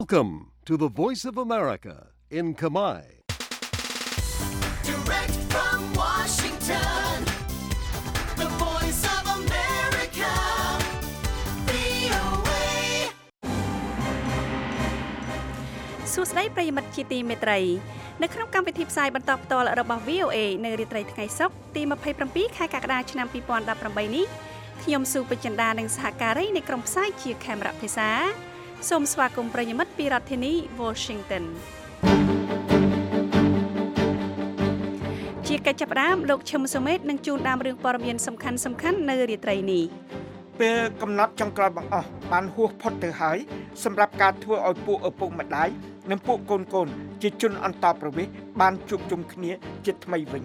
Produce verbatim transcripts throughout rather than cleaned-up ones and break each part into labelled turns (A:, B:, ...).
A: Welcome to the Voice of America in Khmer.
B: Direct from Washington, the Voice of America, វី អូ เอ
C: សួស្តីប្រិយមិត្តជាទីមេត្រីនៅក្នុងកម្មវិធីផ្សាយបន្តផ្ទាល់របស់ វី អូ เอ នៅរាត្រីថ្ងៃសុក្រទីยี่สิบเจ็ดខែកក្កដាឆ្នាំยี่สิบสิบแปดនេះខ្ញុំស៊ូបចិន្តានិងសហការីនៃក្រុមផ្សាយជាខេមរៈភាសាសូមស្វាគមន៍ប្រិយមិត្តពីរដ្ឋធានី Washington ជាកិច្ចចាប់ផ្ដើមលោកឈឹមសុមេតនឹងជួនដើមរឿងព័ត៌មានសំខាន់សំខាន់នៅរាត្រីនេះ
D: ពេលកំណត់ចុងក្រោយបង្អស់បានហួសផុតទៅហើយសម្រាប់ការធ្វើឲ្យពួកឪពុកម្ដាយនិងពួកកូនកូនជាជនអន្តោប្រវេសន៍បានជួបជុំគ្នាជាថ្មីវិញ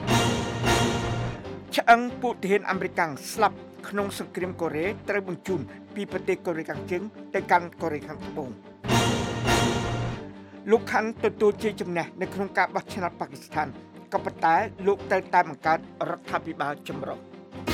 D: ឆ្អឹងពួកទាហានអាមេរិកស្លាប់ក្នុងសង្គ្រាមកូរ៉េត្រូវបញ្ជូនពីប្រទេសកូរ៉េខាងជើងទៅកាន់កូរ៉េខាងត្បូងលោកខាន់ទទួលជ័យជំនះនៅក្នុងការបោះឆ្នោតប៉ាគីស្ថានក៏ប៉ុន្តែលោកត្រូវតែបង្កើតរដ្ឋាភិបាលចម្រុះ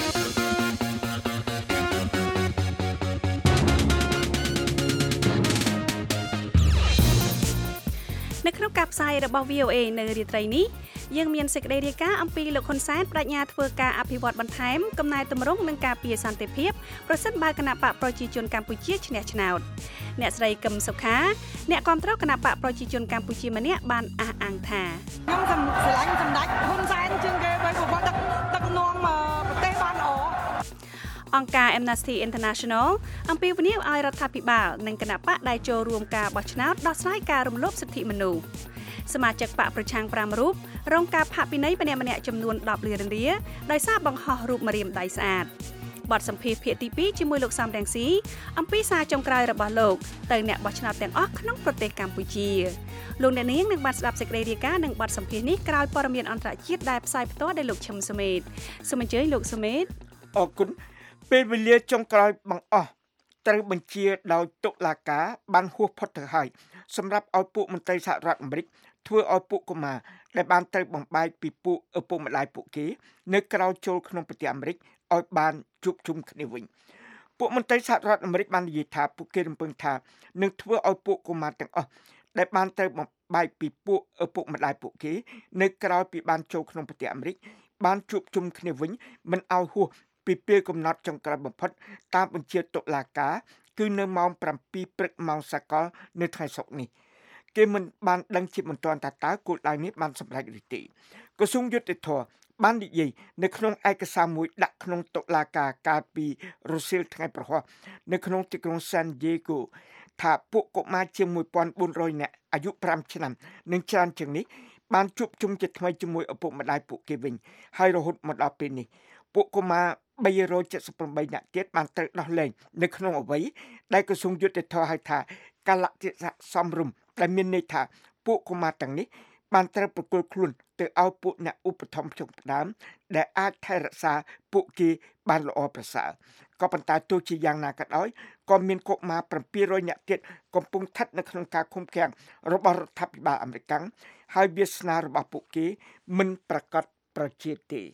C: នៅក្នុងការផ្សាយរបស់ វី អូ เอ នៅរាត្រីនេះយើងមានសេចក្តីរាយការណ៍អំពីលោកហ៊ុនសែនបដិញ្ញាធ្វើការអភិវឌ្ឍបន្ថែមកំណែទម្រង់និងការពារសន្តិភាពប្រសិនបើគណៈបកប្រជាជនកម្ពុជាឈ្នះឆ្នោតអ្នកស្រីកឹមសុខាអ្នកគាំទ្រគណៈបកប្រជាជនកម្ពុជាម្នាក់បានអះអាងថា
E: ខ្ញុំស្រឡាញ់សម្ដេចហ៊ុនសែនជាងគេបើប្រវត្តិដឹកនាំប្រទេសបានល្អ
C: អង្គការ Amnesty International អំពាវនាវឲ្យរដ្ឋាភិបាលនិងគណៈបកដែលចូលរួមការបោះឆ្នោតដោះស្រាយការរំលោភសិទ្ធិមនុស្សសមាជិកបកប្រឆាំង5រូបរងការផាកពិន័យម្នាក់ម្នាក់ចំនួនដប់លានរៀលដោយសារបង្ហោះរូបម្រាមដៃស្អាតបទសម្ភាសន៍ភាគទីពីរជាមួយលោកសំរងស៊ីអំពីសារចុងក្រោយរបស់លោកទៅអ្នកបោះឆ្នោតទាំងអស់ក្នុងប្រទេសកម្ពុជាលោកអ្នកនាងនឹងបានស្ដាប់សេចក្តីរាយការណ៍និងបទសម្ភាសន៍នេះក្រោយព័ត៌មានអន្តរជាតិដែលផ្សាយផ្ទាល់ដោយលោកឈឹមសុមេតសូមអញ្ជើញលោកសុមេត
D: អរគុណពេលវេលាចុងក្រោយបង្អស់ត្រូវបញ្ជាដោយតុលាការបានហួសផុតទៅហើយសម្រាប់ឲ្យពួកមន្ត្រីសហរដ្ឋអាមេរិកធ្វើឲ្យពួកកុមារដែលបានត្រូវបំបែកពីពួកឪពុកម្ដាយពួកគេនៅក្រៅចូលក្នុងប្រទេសអាមេរិកឲ្យបានជួបជុំគ្នាវិញពួកមន្ត្រីសហរដ្ឋអាមេរិកបាននិយាយថាពួកគេរំពឹងថានឹងធ្វើឲ្យពួកកុមារទាំងអស់ដែលបានត្រូវបំបែកពីពួកឪពុកម្ដាយពួកគេនៅក្រៅពីបានចូលក្នុងប្រទេសអាមេរិកបានជួបជុំគ្នាវិញមិនឲ្យហួសពីពេលកំណត់ចុងក្រោយបំផុតតាមបញ្ជាតុលាការគឺនៅម៉ោង7ព្រឹកម៉ោងសកលនៅថ្ងៃសុក្រនេះគេមិនបានដឹងជាមិនទាន់ថាតើគោលដៅនេះបានសម្រេចឬទេក្រសួងយុតិធធបាននិយាយនៅក្នុងឯកសារមួយដាក់ក្នុងតុលាការកាលពីរសៀលថ្ងៃប្រហ័សនៅក្នុងទីក្រុង San Diego ថាពួកកុមារជាងmột nghìn bốn trămនាក់អាយុ5ឆ្នាំនិងច្រើនជាងនេះបានជួបជុំជាថ្មីជាមួយឪពុកម្ដាយពួកគេវិញហើយរហូតមកដល់ពេលនេះពួកកុមារba trăm七十八នាក់ទៀតបានត្រូវដោះលែងនៅក្នុងអ្វីដែលក្រសួងយុតិធម៌ហៅថាកាលៈទេសៈសមរម្យដែលមានន័យថាពួកកុមារទាំងនេះបានត្រូវប្រគល់ខ្លួនទៅឲ្យពួកអ្នកឧបត្ថម្ភជំផ្ដើមដែលអាចថែរក្សាពួកគេបានល្អប្រសើរក៏ប៉ុន្តែទោះជាយ៉ាងណាក៏ដោយក៏មានកុមារ700នាក់ទៀតកំពុងស្ថិតនៅក្នុងការឃុំឃាំងរបស់រដ្ឋាភិបាលអាមេរិកហើយវាសនារបស់ពួកគេមិនប្រកាសប្រជាទេ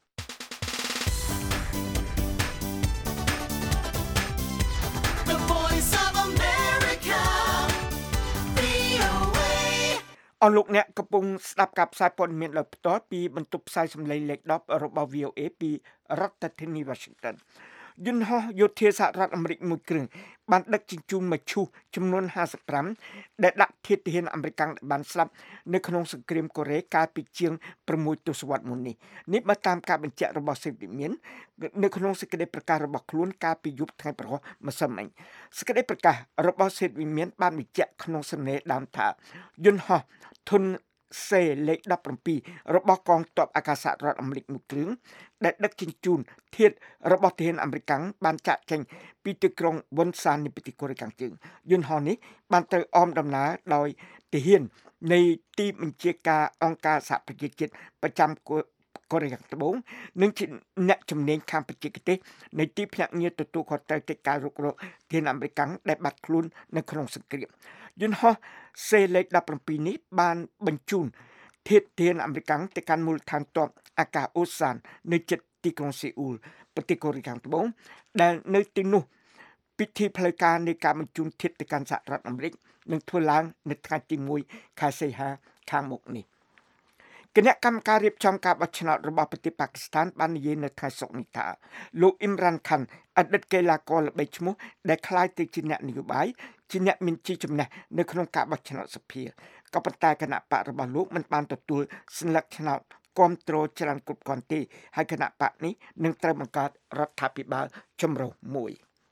D: អរលោកអ្នកកំពុងស្ដាប់ការផ្សាយព័ត៌មានដោយផ្ទាល់ពីបន្ទប់ផ្សាយសម្លេងលេខ10របស់ វី អូ เอ ពីរដ្ឋធានី Washington យន្តហោះយោធាសហរដ្ឋអាមេរិកមួយគ្រឿងបានដឹកជញ្ជូនមឈូសចំនួនห้าสิบห้าដែលដាក់ធាតុទាហានអាមេរិកដែលបានស្លាប់នៅក្នុងសង្គ្រាមកូរ៉េកាលពីជាង6ទសវត្សរ៍មុននេះនេះបើតាមការបញ្ជាក់របស់សេដ្ឋវិមាននៅក្នុងសេចក្តីប្រកាសរបស់ខ្លួនកាលពីយប់ថ្ងៃប្រហ័សម្សិលមិញសេចក្តីប្រកាសរបស់សេដ្ឋវិមានបានបញ្ជាក់ក្នុងសំណេរដើមថាយន្តហោះធុនសេលេខ17របស់កងទ័ពអាកាសរដ្ឋអាមេរិកមួយគ្រឿងដែលដឹកជញ្ជូនធាតុរបស់ទាហានអាមេរិកបានចាក់ចេញពីទីក្រុងវុនសាននៃប្រទេសកូរ៉េខាងជើងយន្តហោះនេះបានត្រូវអមដំណើរដោយទាហាននៃទីបញ្ជាការអង្គការសហប្រជាជាតិប្រចាំកូរ៉េខាងត្បូងនិងជាអ្នកជំនាញខាងបច្ចេកទេសនៃទីភ្នាក់ងារទទួលខុសត្រូវកិច្ចការរុករកទាហានអាមេរិកដែលបាត់ខ្លួននៅក្នុងសង្គ្រាមយន្តហោះសេលេខ17នេះបានបញ្ជូនធាតុទាហានអាមេរិកទៅកាន់មូលដ្ឋានទ័ពអាកាសអូសាននៅជិតទីក្រុងសេអ៊ូលប្រទេសកូរ៉េខាងត្បូងដែលនៅទីនោះពិធីផ្លូវការនៃការបញ្ជូនធាតុទៅកាន់សហរដ្ឋអាមេរិកនឹងធ្វើឡើងនៅថ្ងៃទីមួយខែសីហាខាងមុខនេះគណៈកម្មការរៀបចំការបោះឆ្នោតរបស់ប្រទេសប៉ាគីស្ថានបាននិយាយនៅថ្ងៃសុក្រនេះថាលោកអ៊ីមរ៉ានខាន់អតីតកីឡាករល្បីឈ្មោះដែលក្លាយទៅជាអ្នកនយោបាយជាអ្នកមានជ័យជំនះនៅក្នុងការបោះឆ្នោតសភាក៏ប៉ុន្តែគណៈបករបស់លោកមិនបានទទួលសញ្ញាឆ្នោតគាំទ្រច្រើនគ្រប់គ្រាន់ទេហើយគណៈបកនេះនឹងត្រូវបង្កើតរដ្ឋាភិបាលចម្រុះមួយ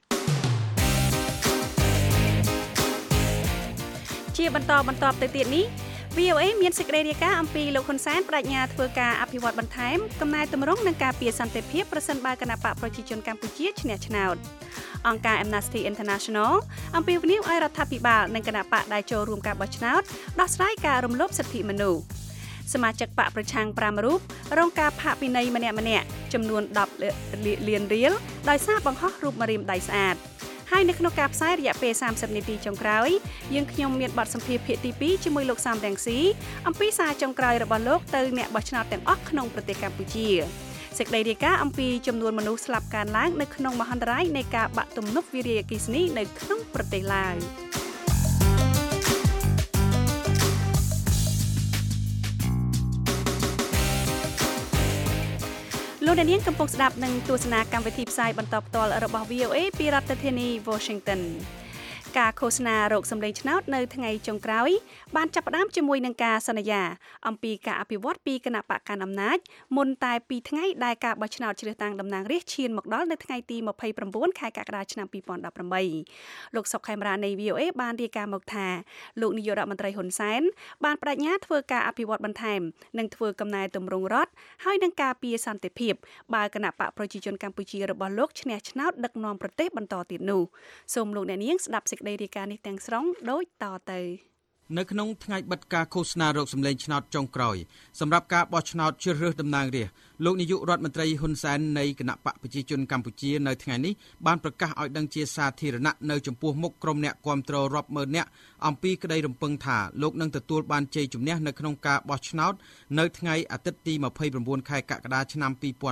C: ជាបន្តបន្តទៅទៀតនេះ វី អូ เอ មានសេចក្តីរាយការណ៍អំពីលោកហ៊ុនសែនបដិញ្ញាធ្វើការអភិវឌ្ឍបន្ថែមកំណែទម្រង់និងការពារសន្តិភាពប្រសិនបើគណៈបកប្រជាជនកម្ពុជាឈ្នះឆ្នោតអង្គការ Amnesty International អំពាវនាវឲ្យរដ្ឋាភិបាលនិងគណៈបកដែលចូលរួមការបោះឆ្នោតដោះស្រាយការរំលោភសិទ្ធិមនុស្សសមាជិកបកប្រឆាំង5រូបរងការផាកពិន័យម្នាក់ម្នាក់ចំនួន10លានរៀលដោយសារបង្ហោះរូបម្រាមដៃស្អាតហើយនៅក្នុងការផ្សាយរយៈពេល30នាទីចុងក្រោយយើងខ្ញុំមានបទសម្ភាសន៍ភាគទី2ជាមួយលោកសំរងស៊ីអំពីសារចុងក្រោយរបស់លោកទៅអ្នកបោះឆ្នោតទាំងអស់ក្នុងប្រទេសកម្ពុជាសេចក្តីរាយការណ៍អំពីចំនួនមនុស្សស្លាប់កើនឡើងនៅក្នុងមហន្តរាយនៃការបាក់ទំនប់វារីអគ្គិសនីនៅក្នុងប្រទេសឡាវលោកអ្នកនាងកំពុងស្ដាប់និងទស្សនាកម្មវិធីផ្សាយបន្តផ្ទាល់របស់ វី អូ เอ ពីរដ្ឋធានី Washington ការឃោសនារោគសម្លេងឆ្នោតនៅថ្ងៃចុងក្រោយបានចាប់ផ្ដើមជាមួយនឹងការសន្យាអំពីការអភិវឌ្ឍពីគណៈបកកណ្ដាលអំណាចមុនតែពីរថ្ងៃដែលការបោះឆ្នោតជ្រើសតាំងតំណាងរាស្ត្រឈានមកដល់នៅថ្ងៃទី29ខែកក្កដាឆ្នាំ2018លោកសុកខេមរានៃ វី អូ เอ បានរាយការណ៍មកថាលោកនាយករដ្ឋមន្ត្រីហ៊ុនសែនបានបដិញ្ញាធ្វើការអភិវឌ្ឍបន្ថែមនិងធ្វើកំណែទម្រង់រដ្ឋហើយនឹងការពារសន្តិភាពបើគណៈបកប្រជាជនកម្ពុជារបស់លោកឈ្នះឆ្នោតដឹកនាំប្រទេសបន្តទៀតនោះសូមលោកអ្នកនាងស្ដាប់សេចក្តីរាយការណ៍នេះទាំងស្រុងដូចតទៅនៅក្នុងថ្ងៃបិទការឃោសនារោគសម្លេងឆ្នោតចុងក្រោយសម្រាប់ការបោះឆ្នោតជ្រើសរើសតំណាងរាស្ត្រលោកនាយករដ្ឋមន្ត្រីហ៊ុនសែននៃគណៈបកប្រជាជនកម្ពុជានៅថ្ងៃនេះបានប្រកាសឲ្យដឹងជាសាធារណៈនៅចំពោះមុខក្រុមអ្នកគាំទ្ររាប់ម៉ឺននាក់អំពីក្តីរំពឹងថាលោកនឹងទទួលបានជ័យជំនះនៅក្នុងការបោះឆ្នោតនៅថ្ងៃអាទិត្យទី29ខែកក្កដាឆ្នាំ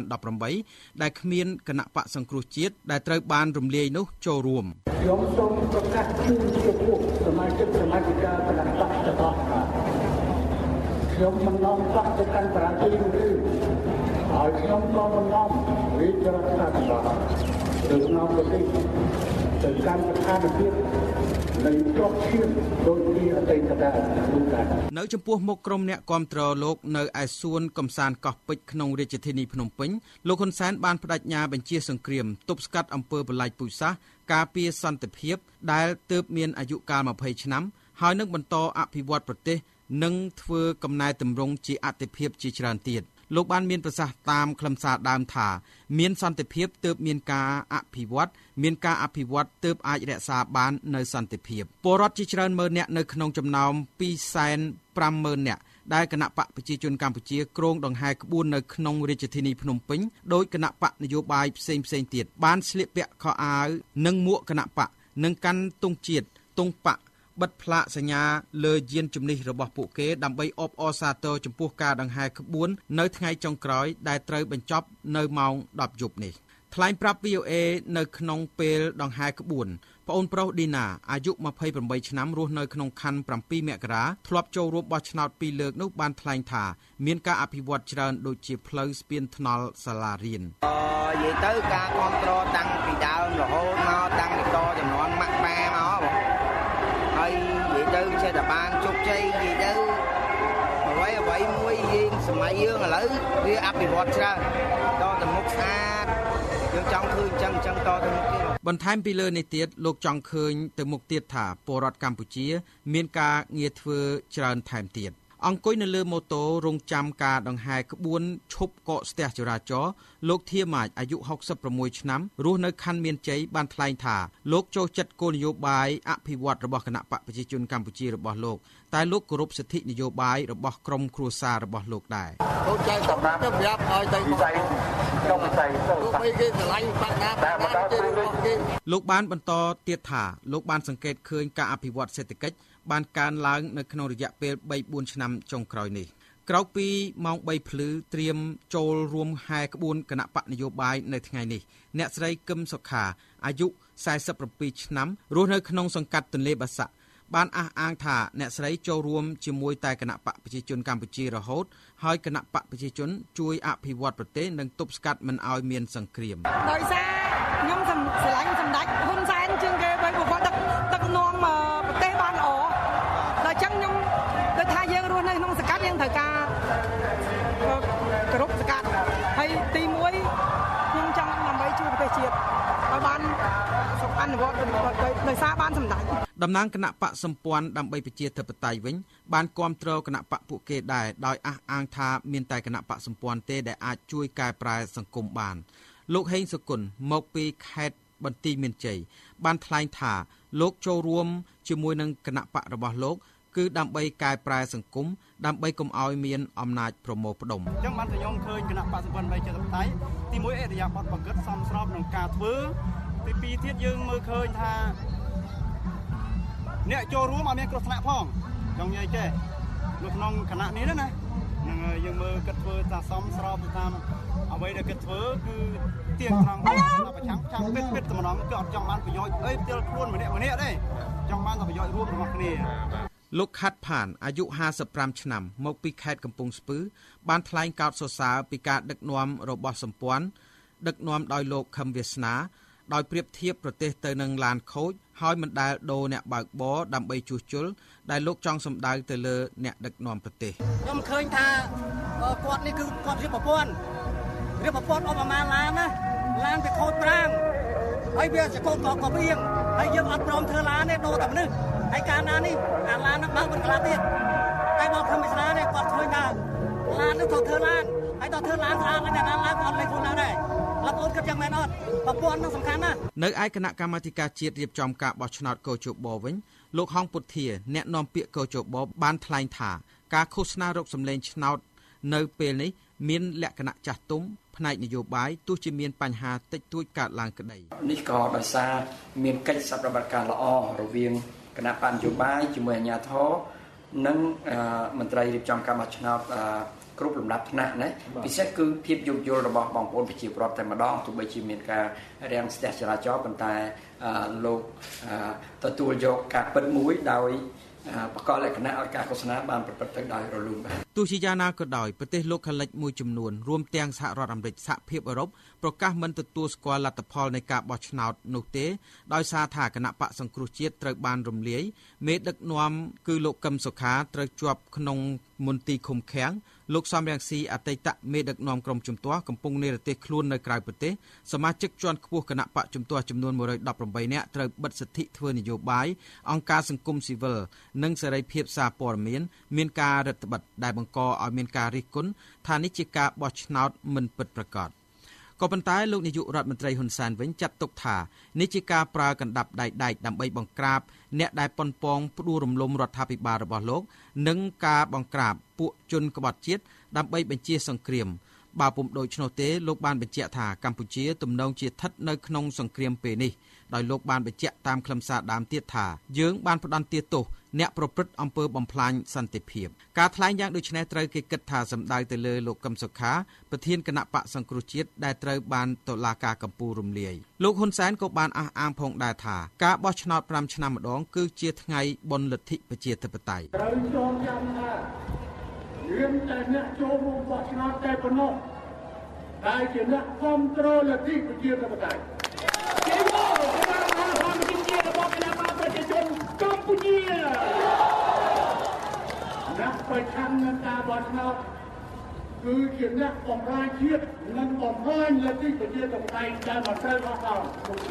C: 2018ដែលគ្មានគណៈបកសង្គ្រោះជាតិដែលត្រូវបានរំលាយនោះចូលរួម
F: ខ្ញុំសូមប្រកាសជូនចំពោះសមាជិកសមាជិកាគណៈបកទាំងអស់ថាខ្ញុំមិននាំបកទៅកាន់ប្រាទីនោះទេហើយខ្ញុំក៏មិននាំរាជរដ្ឋាភិបាលទៅនាំប្រទេសទៅកាន់ស្ថានភាពនៃជាប់ឈាមដោយពីអតីតកាលនោះដែរ
C: នៅចំពោះមុខក្រុមអ្នកគាំទ្រលោកនៅឯសួនកំសាន្តកោះពេជ្រក្នុងរាជធានីភ្នំពេញលោកហ៊ុនសែនបានបដិញ្ញាបញ្ជាសង្គ្រាមទប់ស្កាត់អំពើបល្ល័ង្កពូជសាសន៍ការពារសន្តិភាពដែលទើបមានអាយុកាល20ឆ្នាំហើយនឹងបន្តអភិវឌ្ឍប្រទេសនិងធ្វើកំណែទម្រង់ជាអតិភិបជាច្រើនទៀតលោកបានមានប្រសាសន៍តាមខ្លឹមសារដើមថាមានសន្តិភាពទើបមានការអភិវឌ្ឍមានការអភិវឌ្ឍទើបអាចរក្សាបាននៅសន្តិភាពពលរដ្ឋជាច្រើនម៉ឺននាក់នៅក្នុងចំណោមពីរសែនប្រាំម៉ឺននាក់ដែលគណៈបកប្រជាជនកម្ពុជាគ្រងដង្ហែក្បួននៅក្នុងរាជធានីភ្នំពេញដោយគណៈបកនយោបាយផ្សេងផ្សេងទៀតបានស្លៀកពាក់ខោអាវនិងមួកគណៈបកនិងកាន់ទង់ជាតិទង់បកបិទផ្លាកសញ្ញាលើយានជំនិះរបស់ពួកគេដើម្បីអបអរសាទរចំពោះការដង្ហែក្បួននៅថ្ងៃចុងក្រោយដែលត្រូវបញ្ចប់នៅម៉ោងដប់យប់នេះថ្លែងប្រាប់ វី អូ เอ នៅក្នុងពេលដង្ហែក្បួនប្អូនប្រុសឌីណាអាយុ28ឆ្នាំរស់នៅក្នុងខណ្ឌ7មករាធ្លាប់ចូលរួមបោះឆ្នោតពីរលើកនោះបានថ្លែងថាមានការអភិវឌ្ឍច្រើនដូចជាផ្លូវស្ពានថ្នល់សាលារៀន
G: អឺនិយាយទៅការគ្រប់គ្រងតាំងពីដើមរហូតមកតាំងពីតចំនួនម៉ាក់ម៉ាមកបងហើយនិយាយទៅចេះតែបានជោគជ័យនិយាយទៅអ្វីអ្វីមួយយើងសម័យយើងឥឡូវវាអភិវឌ្ឍច្រើនតទៅមុខស្អាតយើងចង់ឃើញអញ្ចឹងអញ្ចឹងតទៅមុខទៀត
C: បន្ថែមពីលើនេះទៀតលោកចង់ឃើញទៅមុខទៀតថាពលរដ្ឋកម្ពុជាមានការងារធ្វើច្រើនថែមទៀតអង្គុយនៅលើម៉ូតូរងចាំការដង្ហែក្បួនឈប់កកស្ទះចរាចរណ៍លោកធាម៉ាចអាយុ66ឆ្នាំរស់នៅខណ្ឌមានជ័យបានថ្លែងថាលោកចូលចិត្តគោលនយោបាយអភិវឌ្ឍរបស់គណៈបកប្រជាជនកម្ពុជារបស់លោកតែលោកគោរពសិទ្ធិនយោបាយរបស់ក្រុមគ្រួសាររបស់លោកដែរ
G: ចូលចែកសម្រាប់សម្រាប់ឲ្យទៅវិស័យក្នុងវិស័យទៅបីគេឆ្លាញ់បាក់ណាបាក់ណាទៅរបស់គេ
C: លោកបានបន្តទៀតថាលោកបានសង្កេតឃើញការអភិវឌ្ឍសេដ្ឋកិច្ចបានកើនឡើងនៅក្នុងរយៈពេល 3-4 ឆ្នាំចុងក្រោយនេះ
H: ក្រៅពីម៉ោង3ភ្លឺត្រៀមចូលរួមហែក្បួនគណៈបកនយោបាយនៅថ្ងៃនេះអ្នកស្រីគឹមសុខាអាយុ47ឆ្នាំរស់នៅក្នុងសង្កាត់ទន្លេបាសាក់បានអះអាងថាអ្នកស្រីចូលរួមជាមួយតែគណៈបកប្រជាជនកម្ពុជារហូតហើយគណៈបកប្រជាជនជួយអភិវឌ្ឍប្រទេសនិងទប់ស្កាត់មិនឲ្យមានសង្គ្រាម
E: ដោយសារខ្ញុំស្រឡាញ់សម្ដេចហ៊ុនសែនជាងគេបីព្រោះគាត់ដឹកនាំប្រទេសបានល្អដល់អញ្ចឹងខ្ញុំដូចថាយើងរស់នៅក្នុងសង្កាត់យើងត្រូវការគោរពសង្កាត់ហើយទីមួយខ្ញុំចង់ដើម្បីជួយប្រទេសជាតិឲ្យបានសុខអនុវត្តដោយសារបានសម្ដេច
H: តំណាងគណៈបកសម្ព័ន្ធដើម្បីប្រជាធិបតេយ្យវិញបានគាំទ្រគណៈបកពួកគេដែរដោយអះអាងថាមានតែគណៈបកសម្ព័ន្ធទេដែលអាចជួយកែប្រែសង្គមបានលោកហេងសុគន្ធមកពីខេត្តបន្ទាយមានជ័យបានថ្លែងថាលោកចូលរួមជាមួយនឹងគណៈបករបស់លោកគឺដើម្បីកែប្រែសង្គមដើម្បីកុំឲ្យមានអំណាចប្រមូលផ្ដុំ
I: អញ្ចឹងបានតែខ្ញុំឃើញគណៈបកសម្ព័ន្ធដើម្បីប្រជាធិបតេយ្យទីមួយអេរយាប័តបង្កើតសមស្របក្នុងការធ្វើទីពីរទៀតយើងមើលឃើញថាអ្នកចូលរួមអត់មានគ្រោះថ្នាក់ផងចង់និយាយចេះនៅក្នុងគណៈនេះណាហ្នឹងហើយយើងមើលគិតធ្វើថាសមស្របទៅតាមអ្វីដែលគិតធ្វើគឺទៀងត្រង់ប្រចាំចាំពិតពិតតែម្ដងគឺអត់ចង់បានប្រយោជន៍អីផ្ទាល់ខ្លួនម្នាក់ម្នាក់ទេចង់បានតែប្រយោជន៍រួមរបស់គ្នា
H: លោកខាត់ផានអាយុห้าสิบห้าឆ្នាំមកពីខេត្តកំពង់ស្ពឺបានថ្លែងកោតសរសើរពីការដឹកនាំរបស់សម្ព័ន្ធដឹកនាំដោយលោកខឹមវាសនាដោយប្រៀបធៀបប្រទេសទៅនឹងឡានខូចហើយមិនដែលដូរអ្នកបើកបរដើម្បីជួសជុលដែលលោកចង់សម្ដៅទៅលើអ្នកដឹកនាំប្រទេស
I: ខ្ញុំឃើញថាគាត់នេះគឺគាត់រៀបប្រព័ន្ធរៀបប្រព័ន្ធអបមាឡានណាឡានវាខូចប្រាំងហើយវាសកលក៏ក៏ព្រៀងហើយយើងអត់ព្រមធ្វើឡានទេដូរតែមនុស្សហើយកាលណានេះអាឡាននឹងបើកមិនក្លាទៀតតែមកខំវិស្រានេះគាត់ឃើញថាឡាននឹងត្រូវធ្វើឡានហើយដល់ធ្វើឡានស្អាតហើយតែឡានឡើងគាត់លេខខ្លួនឡើងដែរលោកអូនគិតយ៉ាងម៉េចអត់ប្រព័ន្ធនឹងសំខាន់ណាស់
H: នៅឯគណៈកម្មាធិការជាតិរៀបចំការបោះឆ្នោតកោជបវិញលោកហងពុធាអ្នកនាំពាក្យកោជបបានថ្លែងថាការឃោសនារកសម្លេងឆ្នោតនៅពេលនេះមានលក្ខណៈចាស់ទុំផ្នែកនយោបាយទោះជាមានបញ្ហាតិចតួចកើតឡើងក្តី
J: នេះក៏ដោយសារមានកិច្ចសម្របការល្អរវាងគណៈបកនយោបាយជាមួយអាជ្ញាធរនិងមន្ត្រីរៀបចំការបោះឆ្នោតគ្រប់លំដាប់ថ្នាក់ណាពិសេសគឺភាពយោគយល់របស់បងប្អូនប្រជាពលរដ្ឋតែម្ដងទោះបីជាមានការរាំងស្ទះចរាចរណ៍ប៉ុន្តែលោកទទួលយកការពិតមួយដោយបកលក្ខណៈឲ្យការឃោសនាបានប្រព្រឹត្តទៅដោយរលូនបាទ
H: ទោះជាយ៉ាងណាក៏ដោយប្រទេសលោកខាងលិចមួយចំនួនរួមទាំងសហរដ្ឋអាមេរិកសហភាពអឺរ៉ុបប្រកាសមិនទទួលស្គាល់លទ្ធផលនៃការបោះឆ្នោតនោះទេដោយសារថាគណៈបកសង្គ្រោះជាតិត្រូវបានរំលាយមេដឹកនាំគឺលោកកឹមសុខាត្រូវជាប់ក្នុងមន្ទីរឃុំឃាំងលោកសំរងស៊ីអតីតមេដឹកនាំក្រុមជំទាស់កំពុងនិរទេសខ្លួននៅក្រៅប្រទេសសមាជិកជាន់ខ្ពស់គណៈបកជំទាស់ចំនួនមួយរយដប់ប្រាំបីនាក់ត្រូវបិទសិទ្ធិធ្វើនយោបាយអង្គការសង្គមស៊ីវិលនិងសេរីភាពសារព័ត៌មានមានការរឹតបន្តឹងដែលបង្កឲ្យមានការរិះគន់ថានេះជាការបោះឆ្នោតមិនពិតប្រាកដក៏ប៉ុន្តែលោកនាយករដ្ឋមន្ត្រីហ៊ុនសែនវិញចាត់ទុកថានេះជាការប្រើកណ្ដាប់ដៃដែកដើម្បីបង្ក្រាបអ្នកដែលប៉ុនប៉ងផ្ដួលរំលំរដ្ឋាភិបាលរបស់លោកនិងការបង្ក្រាបពួកជនក្បត់ជាតិដើម្បីបញ្ជាសង្គ្រាមបើពុំដូច្នោះទេលោកបានបញ្ជាក់ថាកម្ពុជាទំនងជាស្ថិតនៅក្នុងសង្គ្រាមពេលនេះដោយលោកបានបញ្ជាក់តាមខ្លឹមសារដើមទៀតថាយើងបានផ្ដន្ទាទោសអ្នកប្រព្រឹត្តអំពើបំផ្លាញសន្តិភាពការថ្លែងយ៉ាងដូចនេះត្រូវគេគិតថាសម្ដៅទៅលើលោកកឹមសុខាប្រធានគណៈបកសង្គ្រោះជាតិដែលត្រូវបានតុលាការកំពូលរំលាយលោកហ៊ុនសែនក៏បានអះអាងផងដែរថាការបោះឆ្នោតប្រាំឆ្នាំម្ដងគឺជាថ្ងៃបុណ្យលទ្ធិប្រជាធិបតេយ្យ
F: ត្រូវចងចាំថាមានតែអ្នកចូលរួមបោះឆ្នោតតែប៉ុណ្ណោះដែលជាអ្នកគ្រប់គ្រងលទ្ធិប្រជាធិបតេយ្យជាមកការអភិវឌ្ឍជារបស់គណៈបកប្រជាជនកម្ពុជាអ្នកប្រឆាំងនឹងការបោះឆ្នោតគឺជាអ្នកបំរាយជាតិនិងបំរាយលទ្ធិប្រជាធិបតេយ្យដែលមិនត្រូវអស់ដល់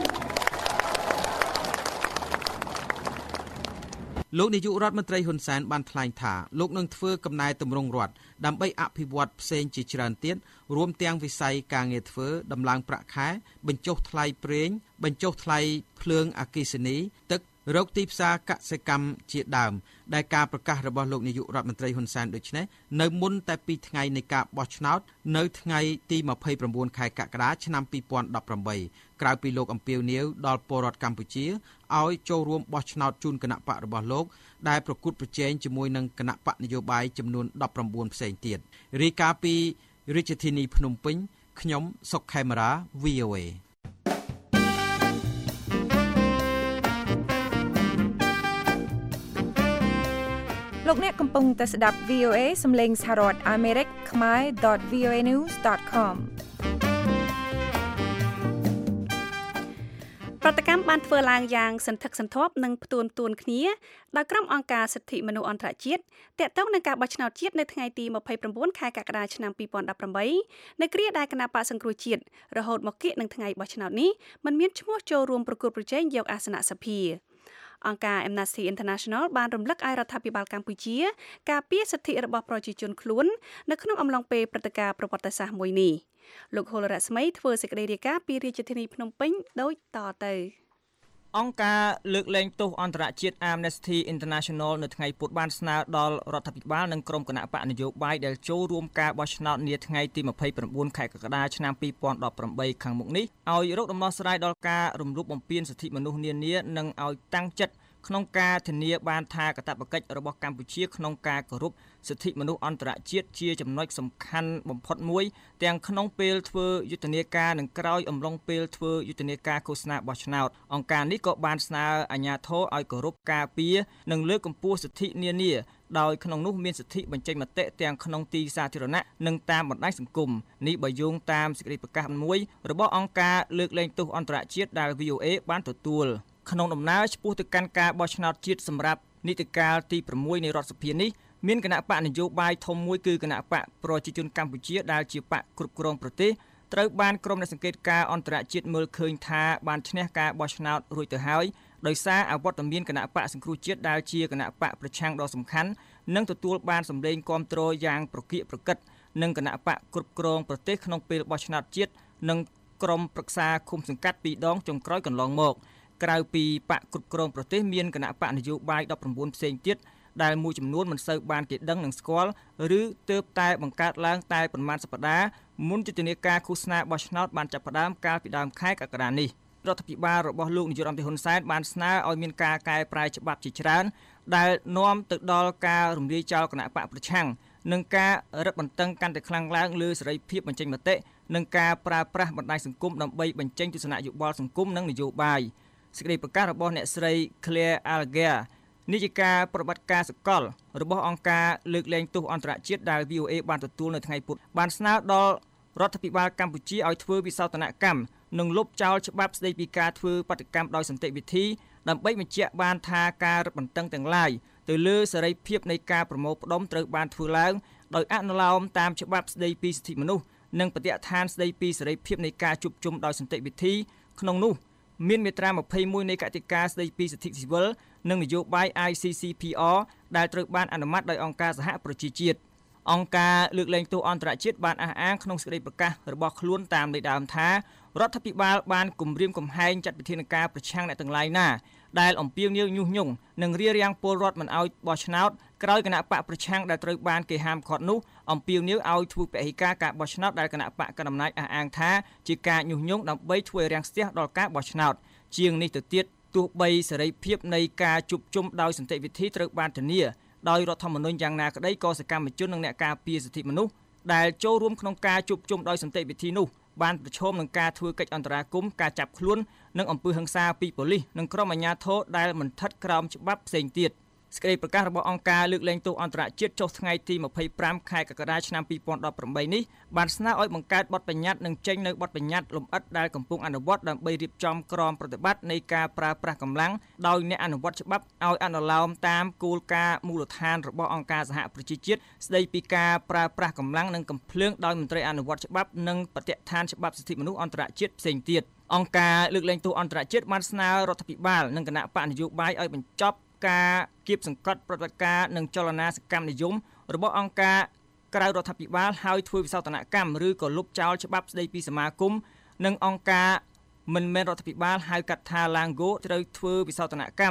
H: លោកនាយករដ្ឋមន្ត្រីហ៊ុនសែនបានថ្លែងថាលោកនឹងធ្វើកំណែទម្រង់រដ្ឋដើម្បីអភិវឌ្ឍផ្សេងជាច្រើនទៀតរួមទាំងវិស័យការងារធ្វើដំឡើងប្រាក់ខែបញ្ចុះថ្លៃប្រេងបញ្ចុះថ្លៃភ្លើងអគ្គិសនីទឹករកទីផ្សារកសិកម្មជាដើមដែលការប្រកាសរបស់លោកនាយករដ្ឋមន្ត្រីហ៊ុនសែនដូចនេះនៅមុនតែពីរថ្ងៃនៃការបោះឆ្នោតនៅថ្ងៃទីยี่สิบเก้าខែកក្កដាឆ្នាំยี่สิบสิบแปดក្រៅពីលោកអំពាវនាវដល់ពលរដ្ឋកម្ពុជាឲ្យចូលរួមបោះឆ្នោតជូនគណៈបករបស់លោកដែលប្រកួតប្រជែងជាមួយនឹងគណៈបកនយោបាយចំនួនដប់ប្រាំបួនផ្សេងទៀតរាយការណ៍ពីរាជធានីភ្នំពេញខ្ញុំសុកខេមរា វី អូ เอ
K: លោកអ្នកកំពុងតែស្ដាប់ វី អូ เอ សំឡេងសហរដ្ឋអាមេរិកខ្មែរ ดอท វី โอ เอ นิวส์ ดอท คอม
C: ប្រតិកម្មបានធ្វើឡើងយ៉ាងសន្ធឹកសន្ធាប់និងផ្ទួនផ្ទួនគ្នាដោយក្រុមអង្គការសិទ្ធិមនុស្សអន្តរជាតិទាក់ទងនឹងការបោះឆ្នោតជាតិនៅថ្ងៃទីยี่สิบเก้าខែកក្កដាឆ្នាំยี่สิบสิบแปดនៅគ្រាដែលគណៈបកសង្គ្រោះជាតិរហូតមកគៀកនឹងថ្ងៃបោះឆ្នោតនេះមិនមានឈ្មោះចូលរួមប្រគល់ប្រជែងយកអាសនៈសភាអង្គការ Amnesty International បានរំលឹកឲ្យរដ្ឋាភិបាលកម្ពុជាការពារសិទ្ធិរបស់ប្រជាជនខ្លួននៅក្នុងអំឡុងពេលព្រឹត្តិការណ៍ប្រវត្តិសាស្ត្រមួយនេះលោកហុលរស្មីធ្វើសេចក្តីរាយការណ៍ពីរាជធានីភ្នំពេញដូចតទៅ
L: អង្គការលើកលែងទោសអន្តរជាតិ Amnesty International នៅថ្ងៃពុធបានស្នើដល់រដ្ឋាភិបាលនិងក្រុមគណៈបកនយោបាយដែលចូលរួមការបោះឆ្នោតនាថ្ងៃទីยี่สิบเก้าខែកក្កដាឆ្នាំยี่สิบสิบแปดខាងមុខនេះឲ្យរកដំណោះស្រាយដល់ការរំលោភបំពានសិទ្ធិមនុស្សនានានិងឲ្យតាំងចិត្តក្នុងការធានាបានថាកាតព្វកិច្ចរបស់កម្ពុជាក្នុងការគោរពសិទ្ធិមនុស្សអន្តរជាតិជាចំណុចសំខាន់បំផុតមួយទាំងក្នុងពេលធ្វើយុទ្ធនាការនិងក្រោយអំឡុងពេលធ្វើយុទ្ធនាការឃោសនាបោះឆ្នោតអង្គការនេះក៏បានស្នើអាជ្ញាធរឲ្យគោរពការពារនិងលើកកម្ពស់សិទ្ធិនានាដោយក្នុងនោះមានសិទ្ធិបញ្ចេញមតិទាំងក្នុងទីសាធារណៈនិងតាមបណ្ដាញសង្គមនេះបើយោងតាមសេចក្តីប្រកាសមួយរបស់អង្គការលើកលែងទោសអន្តរជាតិដែល វី អូ เอ បានទទួលក្នុងដំណើរឆ្ពោះទៅកាន់ការបោះឆ្នោតជាតិសម្រាប់នីតិកាលទីប្រាំមួយនៃរដ្ឋសភានេះមានគណៈបកនយោបាយធំមួយគឺគណៈបកប្រជាជនកម្ពុជាដែលជាបកគ្រប់គ្រងប្រទេសត្រូវបានក្រុមអ្នកសង្កេតការណ៍អន្តរជាតិមើលឃើញថាបានឈ្នះការបោះឆ្នោតរួចទៅហើយដោយសារអវត្តមានគណៈបកសង្គ្រោះជាតិដែលជាគណៈបកប្រឆាំងដ៏សំខាន់និងទទួលបានសម្លេងគាំទ្រយ៉ាងប្រកៀកប្រកិតនិងគណៈបកគ្រប់គ្រងប្រទេសក្នុងពេលបោះឆ្នោតជាតិនិងក្រុមប្រឹក្សាឃុំសង្កាត់ពីរដងចុងក្រោយកន្លងមកក្រៅពីបកគ្រប់គ្រងប្រទេសមានគណៈបកនយោបាយដប់ប្រាំបួនផ្សេងទៀតដែលមួយចំនួនមិនសូវបានគេដឹងនិងស្គាល់ឬទើបតែបង្កើតឡើងតែប្រមាណសប្តាហ៍មុនយុទ្ធនាការឃោសនាបោះឆ្នោតបានចាប់ផ្ដើមកាលពីដើមខែកក្កដានេះរដ្ឋាភិបាលរបស់លោកនាយរដ្ឋមន្ត្រីហ៊ុនសែនបានស្នើឲ្យមានការកែប្រែច្បាប់ជាច្រើនដែលនាំទៅដល់ការរំលាយចោលគណៈបកប្រឆាំងនិងការរឹតបន្តឹងកាន់តែខ្លាំងឡើងលើសេរីភាពបញ្ចេញមតិនិងការប្រើប្រាស់បណ្ដាញសង្គមដើម្បីបញ្ចេញទស្សនៈយោបល់សង្គមនិងនយោបាយសេចក្តីប្រកាសរបស់អ្នកស្រី Claire Alger នាយិកាប្រតិបត្តិការសកលរបស់អង្គការលើកលែងទោសអន្តរជាតិដែល វី អូ เอ បានទទួលនៅថ្ងៃពុធបានស្នើដល់រដ្ឋាភិបាលកម្ពុជាឲ្យធ្វើវិសោធនកម្មនិងលុបចោលច្បាប់ស្តីពីការធ្វើបាតុកម្មដោយសន្តិវិធីដើម្បីបញ្ជាក់បានថាការរឹតបន្តឹងទាំងឡាយទៅលើសេរីភាពនៃការប្រមូលផ្ដុំត្រូវបានធ្វើឡើងដោយអនុលោមតាមច្បាប់ស្តីពីសិទ្ធិមនុស្សនិងបទដ្ឋានស្តីពីសេរីភាពនៃការជួបជុំដោយសន្តិវិធីក្នុងនោះមានមាត្រាยี่สิบเอ็ดនៃកតិកាស្តីពីសិទ្ធិស៊ីវិលនិងនយោបាយ I C C P R ដែលត្រូវបានអនុម័តដោយអង្គការសហប្រជាជាតិអង្គការលើកលែងទោសអន្តរជាតិបានអះអាងក្នុងសេចក្តីប្រកាសរបស់ខ្លួនតាមន័យដើមថារដ្ឋាភិបាលបានគំរាមកំហែងចាត់វិធានការប្រឆាំងអ្នកទាំងឡាយណាដែលអំពាវនាវញុះញង់និងរារាំងពលរដ្ឋមិនឲ្យបោះឆ្នោតក្រោយគណៈបកប្រឆាំងដែលត្រូវបានគេហាមឃាត់នោះអំពាវនាវឲ្យធ្វើពហិការការបោះឆ្នោតដែលគណៈបកកណ្ដាលអំណាចអះអាងថាជាការញុះញង់ដើម្បីធ្វើរាំងស្ទះដល់ការបោះឆ្នោតជាងនេះទៅទៀតទោះបីសេរីភាពនៃការជួបជុំដោយសន្តិវិធីត្រូវបានធានាដោយរដ្ឋធម្មនុញ្ញយ៉ាងណាក្តីក៏សកម្មជននិងអ្នកការពារសិទ្ធិមនុស្សដែលចូលរួមក្នុងការជួបជុំដោយសន្តិវិធីនោះបានប្រឈមនឹងការធ្វើកិច្ចអន្តរាគមន៍ការចាប់ខ្លួននិងអំពើហិង្សាពីប៉ូលីសនិងក្រុមអាជ្ញាធរដែលមិនស្ថិតក្រោមច្បាប់ផ្សេងទៀតសេចក្តីប្រកាសរបស់អង្គការលើកលែងទោសអន្តរជាតិចុះថ្ងៃទីยี่สิบห้าខែកក្កដាឆ្នាំยี่สิบสิบแปดនេះបានស្នើឲ្យបង្កើតបទបញ្ញត្តិនិងចេញនូវបទបញ្ញត្តិលម្អិតដែលកំពុងអនុវត្តដើម្បីរៀបចំក្រមប្រតិបត្តិនៃការប្រើប្រាស់កម្លាំងដោយអ្នកអនុវត្តច្បាប់ឲ្យអនុលោមតាមគោលការណ៍មូលដ្ឋានរបស់អង្គការសហប្រជាជាតិស្តីពីការប្រើប្រាស់កម្លាំងនិងកំភ្លើងដោយមន្ត្រីអនុវត្តច្បាប់និងបទដ្ឋានច្បាប់សិទ្ធិមនុស្សអន្តរជាតិផ្សេងទៀតអង្គការលើកលែងទោសអន្តរជាតិបានស្នើរដ្ឋាភិបាលនិងគណៈបកនយោបាយឲ្យបញ្ចប់ការគៀបសង្កត់ប្រតិបត្តិការនិងចលនាសកម្មនិយមរបស់អង្គការក្រៅរដ្ឋាភិបាលហើយធ្វើវិសោធនកម្មឬក៏លុបចោលច្បាប់ស្តីពីសមាគមនិងអង្គការមិនមែនរដ្ឋាភិបាលហៅកាត់ថា Lango ត្រូវធ្វើវិសោធនកម្ម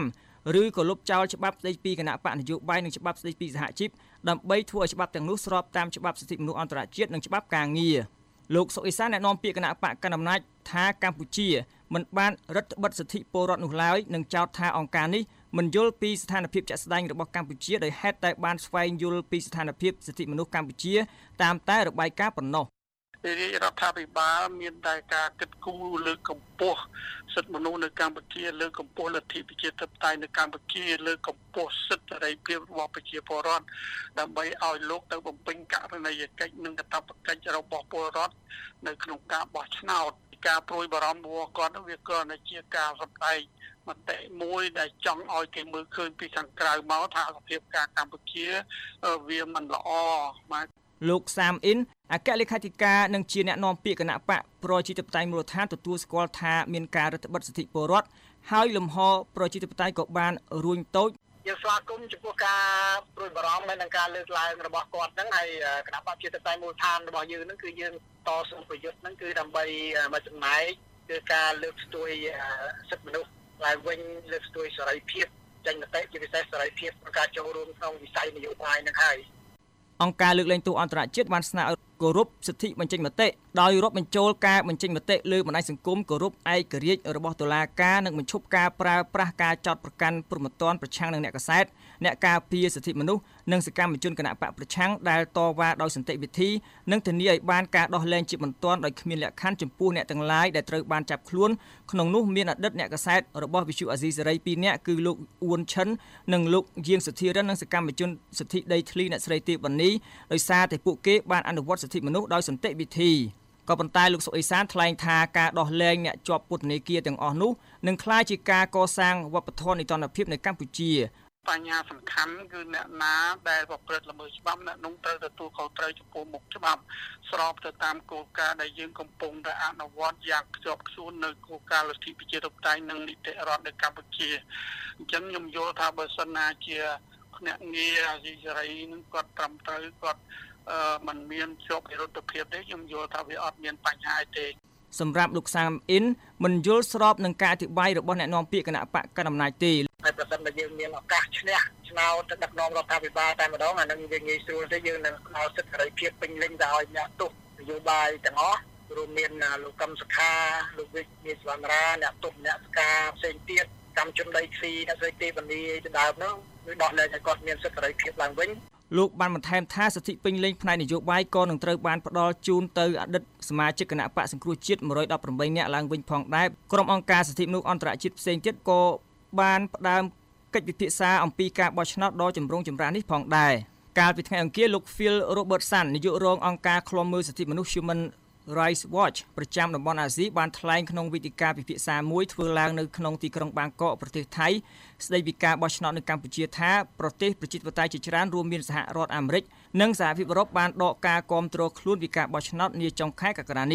L: ឬក៏លុបចោលច្បាប់ស្តីពីគណៈបកនយោបាយនិងច្បាប់ស្តីពីសហជីពដើម្បីធ្វើឲ្យច្បាប់ទាំងនោះស្របតាមច្បាប់សិទ្ធិមនុស្សអន្តរជាតិនិងច្បាប់ការងារលោកសុកអេសានអ្នកនាំពាក្យគណៈបកកណ្ដាលអំណាចថាកម្ពុជាមិនបានរដ្ឋបិទសិទ្ធិពលរដ្ឋនោះឡើយនិងចោទថាអង្គការនេះមិនយល់ពីស្ថានភាពជាក់ស្ដែងរបស់កម្ពុជាដោយហេតុតែបានស្វែងយល់ពីស្ថានភាពសិទ្ធិមនុស្សកម្ពុជាតាមតែរបាយការណ៍ប៉ុណ្ណោះ
M: រាជរដ្ឋាភិបាលមានតែការគិតគូរលើកកម្ពស់សិទ្ធិមនុស្សនៅកម្ពុជាលើកកម្ពស់លទ្ធិប្រជាធិបតេយ្យនៅកម្ពុជាលើកកម្ពស់សិទ្ធិសេរីភាពរបស់ប្រជាពលរដ្ឋដើម្បីឲ្យលោកទៅបំពេញករណីយកិច្ចនិងកាតព្វកិច្ចរបស់ពលរដ្ឋនៅក្នុងការបោះឆ្នោតការព្រួយបារម្ភរបស់គាត់វាគ្រាន់តែជាការសម្ដែងមតិមួយដែលចង់ឲ្យគេមើលឃើញពីខាងក្រៅមកថាសភាពការកម្ពុជាវាមិនល្អមក
L: លោកសាមអ៊ីនអគ្គលេខាធិការនិងជាអ្នកនាំពាក្យគណៈបកប្រជាធិបតេយ្យមូលដ្ឋានទទួលស្គាល់ថាមានការរដ្ឋបិទសិទ្ធិពលរដ្ឋហើយលំហប្រជាធិបតេយ្យក៏បានរួញតូច
N: យើងស្វាគមន៍ចំពោះការព្រួយបារម្ភហើយនឹងការលើកឡើងរបស់គាត់ហ្នឹងហើយគណៈបកប្រជាធិបតេយ្យមូលដ្ឋានរបស់យើងហ្នឹងគឺយើងតស៊ូប្រយុទ្ធហ្នឹងគឺដើម្បីមកចំណែកគឺការលើកស្ទួយសិទ្ធិមនុស្សឡើងវិញលើកស្ទួយសេរីភាពចេញមតិជាពិសេសសេរីភាពក្នុងការចូលរួមក្នុងវិស័យនយោបាយហ្នឹងហើយ
L: អង្គការលើកលែងទោសអន្តរជាតិបានស្នើឲ្យគោរពសិទ្ធិបញ្ចេញមតិដោយរាប់បញ្ចូលការបញ្ចេញមតិលើបណ្ដាញសង្គមគោរពឯករាជ្យរបស់តុលាការនិងបញ្ឈប់ការប្រើប្រាស់ការចោទប្រកាន់ព្រហ្មទណ្ឌប្រឆាំងនឹងអ្នកកាសែតអ្នកការពារសិទ្ធិមនុស្សនិងសកម្មជនគណបកប្រឆាំងដែលតវ៉ាដោយសន្តិវិធីនិងធានាឲ្យបានការដោះលែងជាបន្ទាន់ដោយគ្មានលក្ខខណ្ឌចំពោះអ្នកទាំងឡាយដែលត្រូវបានចាប់ខ្លួនក្នុងនោះមានអតីតអ្នកកាសែតរបស់វិទ្យុអាស៊ីសេរីពីរនាក់គឺលោកអ៊ួនឈិននិងលោកយាងសុធិរិននិងសកម្មជនសិទ្ធិដីធ្លីអ្នកស្រីទេពវណ្ណីដោយសារតែពួកគេបានអនុវត្តសិទ្ធិមនុស្សដោយសន្តិវិធីក៏ប៉ុន្តែលោកសុកអេសានថ្លែងថាការដោះលែងអ្នកជាប់ពន្ធនាគារទាំងអស់នោះនឹងក្លាយជាការកសាងវប្បធម៌នីតិរដ្ឋភាពនៅកម្ពុជា
M: បញ្ហាសំខាន់គឺអ្នកណាដែលប្រព្រឹត្តល្មើសច្បាប់អ្នកនោះត្រូវទទួលខុសត្រូវចំពោះមុខច្បាប់ស្របទៅតាមគោលការណ៍ដែលយើងកំពុងតែអនុវត្តយ៉ាងខ្ជាប់ខ្ជួននៅគោលការណ៍លទ្ធិប្រជាធិបតេយ្យនិងនីតិរដ្ឋនៅកម្ពុជាអញ្ចឹងខ្ញុំយល់ថាបើសិនណាជាអ្នកងារអាស៊ីសេរីនឹងគាត់ត្រឹមត្រូវគាត់អឺมันមានជាប់វិរុទ្ធភាពទេខ្ញុំយល់ថាវាអត់មានបញ្ហាទេ
L: សម្រាប់លោកសាមអ៊ីនមិនយល់ស្របនឹងការអធិប្បាយរបស់អ្នកនាំពាក្យគណៈបកកណ្ដាលអំណាចទេ
N: ហើយប្រសិនបើយើងមានឱកាសឈ្នះឆ្នោតដឹកនាំរដ្ឋាភិបាលតែម្ដងអានឹងវាងាយស្រួលទេយើងនឹងផ្ដល់សិទ្ធិសេរីភាពពេញលេញទៅឲ្យអ្នកទោសនយោបាយទាំងអស់រួមមានលោកកឹមសុខាលោកវិជ្ជមានសវណ្ណរាអ្នកទោសអ្នកស្ការផ្សេងទៀតកម្មជនដីធ្លីអ្នកស្រីទេវនីទៅដើមនោះគឺដោះលែងឲ្យគាត់មានសិទ្ធិសេរីភាពឡើងវិញ
L: លោកបានបន្ថែមថាសិទ្ធិពេញលេញផ្នែកនយោបាយក៏នឹងត្រូវបានផ្ដល់ជូនទៅអតីតសមាជិកគណៈបកសង្គ្រោះជាតិមួយរយដប់ប្រាំបីនាក់ឡើងវិញផងដែរក្រុមអង្គការសិទ្ធិមនុស្សអន្តរជាតិផ្សេងទៀតក៏បានផ្ដើមកិច្ចពិភាក្សាអំពីការបោះឆ្នោតដ៏ចម្រូងចម្រាសនេះផងដែរកាលពីថ្ងៃអង្គារលោក Phil Robertson នាយករងអង្គការឃ្លាំមើលសិទ្ធិមនុស្ស Human Rights Watch ប្រចាំតំបន់អាស៊ីបានថ្លែងក្នុងវេទិកាពិភាក្សាមួយធ្វើឡើងនៅក្នុងទីក្រុងបាងកកប្រទេសថៃស្ដីពីការបោះឆ្នោតនៅកម្ពុជាថាប្រទេសប្រជាធិបតេយ្យជាច្រើនរួមមានសហរដ្ឋអាមេរិកនិងសហភាពអឺរ៉ុបបានដកការគាំទ្រខ្លួនពីការបោះឆ្នោតនាចុងខែកក្កដានេះ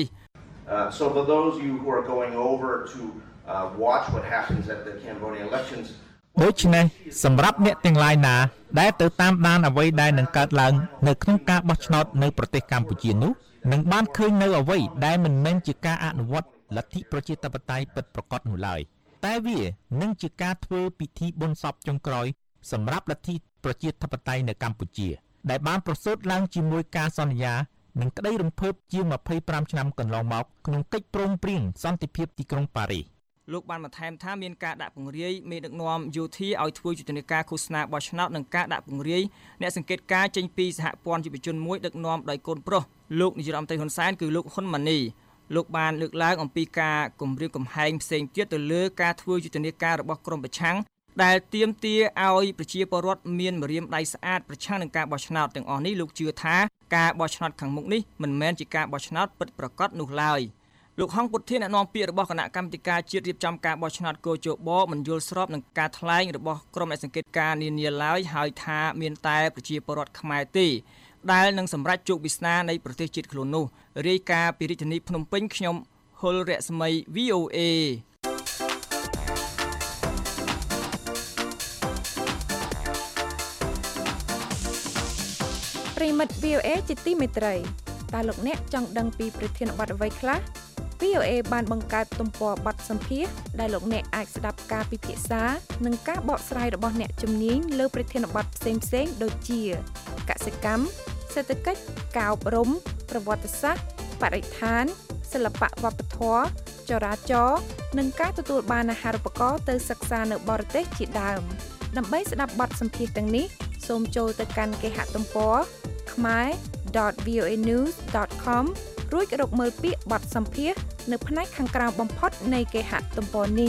O: So for those of you who are going over to uh, watch what happens at the Cambodian elections
P: ដូច្នេះសម្រាប់អ្នកទាំងឡាយណាដែលទៅតាមដានអ្វីដែលនឹងកើតឡើងនៅក្នុងការបោះឆ្នោតនៅប្រទេសកម្ពុជានោះនឹងបានឃើញនៅអ្វីដែលមិនមែនជាការអនុវត្តលទ្ធិប្រជាធិបតេយ្យពិតប្រាកដនោះឡើយតែវានឹងជាការធ្វើពិធីបុណ្យសពចុងក្រោយសម្រាប់លទ្ធិប្រជាធិបតេយ្យនៅកម្ពុជាដែលបានប្រសូតឡើងជាមួយការសន្យានិងក្តីរំភើបជាងម្ភៃប្រាំឆ្នាំកន្លងមកក្នុងកិច្ចព្រមព្រៀងសន្តិភាពទីក្រុងប៉ារីស
L: លោកបានបន្ថែមថាមានការដាក់ពង្រាយមេដឹកនាំយោធាឲ្យធ្វើយុទ្ធនាការឃោសនាបោះឆ្នោតនិងការដាក់ពង្រាយអ្នកសង្កេតការចេញពីសហព័ន្ធយុវជនមួយដឹកនាំដោយកូនប្រុសលោកនាយរដ្ឋមន្ត្រីហ៊ុនសែនគឺលោកហ៊ុនម៉ាណីលោកបានលើកឡើងអំពីការគម្រាមកំហែងផ្សេងទៀតទៅលើការធ្វើយុទ្ធនាការរបស់ក្រុមប្រឆាំងដែលទាមទារឲ្យប្រជាពលរដ្ឋមានម្រាមដៃស្អាតប្រឆាំងនឹងការបោះឆ្នោតទាំងអស់នេះលោកជឿថាការបោះឆ្នោតខាងមុខនេះមិនមែនជាការបោះឆ្នោតពិតប្រាកដនោះឡើយលោកហងពុទ្ធាអ្នកនាំពាក្យរបស់គណៈកម្មាធិការជាតិរៀបចំការបោះឆ្នោតកោជបមិនយល់ស្របនឹងការថ្លែងរបស់ក្រុមអ្នកសង្កេតការណ៍នានាឡើយហើយថាមានតែប្រជាពលរដ្ឋខ្មែរទេដែលនឹងសម្រេចជោគវាសនានៃប្រទេសជាតិខ្លួននោះរាយការណ៍ពីរាជធានីភ្នំពេញខ្ញុំហុលរស្មី វី អូ អេ
K: ប្រិមិត្ត វី អូ អេ ជាទីមេត្រីតើលោកអ្នកចង់ដឹងពីប្រធានបទអ្វីខ្លះវី អូ เอ បានបង្កើតទំព័របទសម្ភាសន៍ដែលលោកអ្នកអាចស្ដាប់ការពិភាក្សានិងការបកស្រាយរបស់អ្នកជំនាញលើប្រធានបទផ្សេងៗដូចជាកសិកម្មសេដ្ឋកិច្ចការអប់រំប្រវត្តិសាស្ត្របរិស្ថានសិល្បៈវប្បធម៌ចរាចរណ៍និងការទទួលបានអាហារូបករណ៍ទៅសិក្សានៅបរទេសជាដើមដើម្បីស្ដាប់បទសម្ភាសន៍ទាំងនេះសូមចូលទៅកាន់គេហទំព័រ khmer dot v o a news dot com រួចរកមើលពាក្យបទសម្ភាសន៍នៅផ្នែកខាងក្រោមបំផុតនៃគេហទំព័រនេះ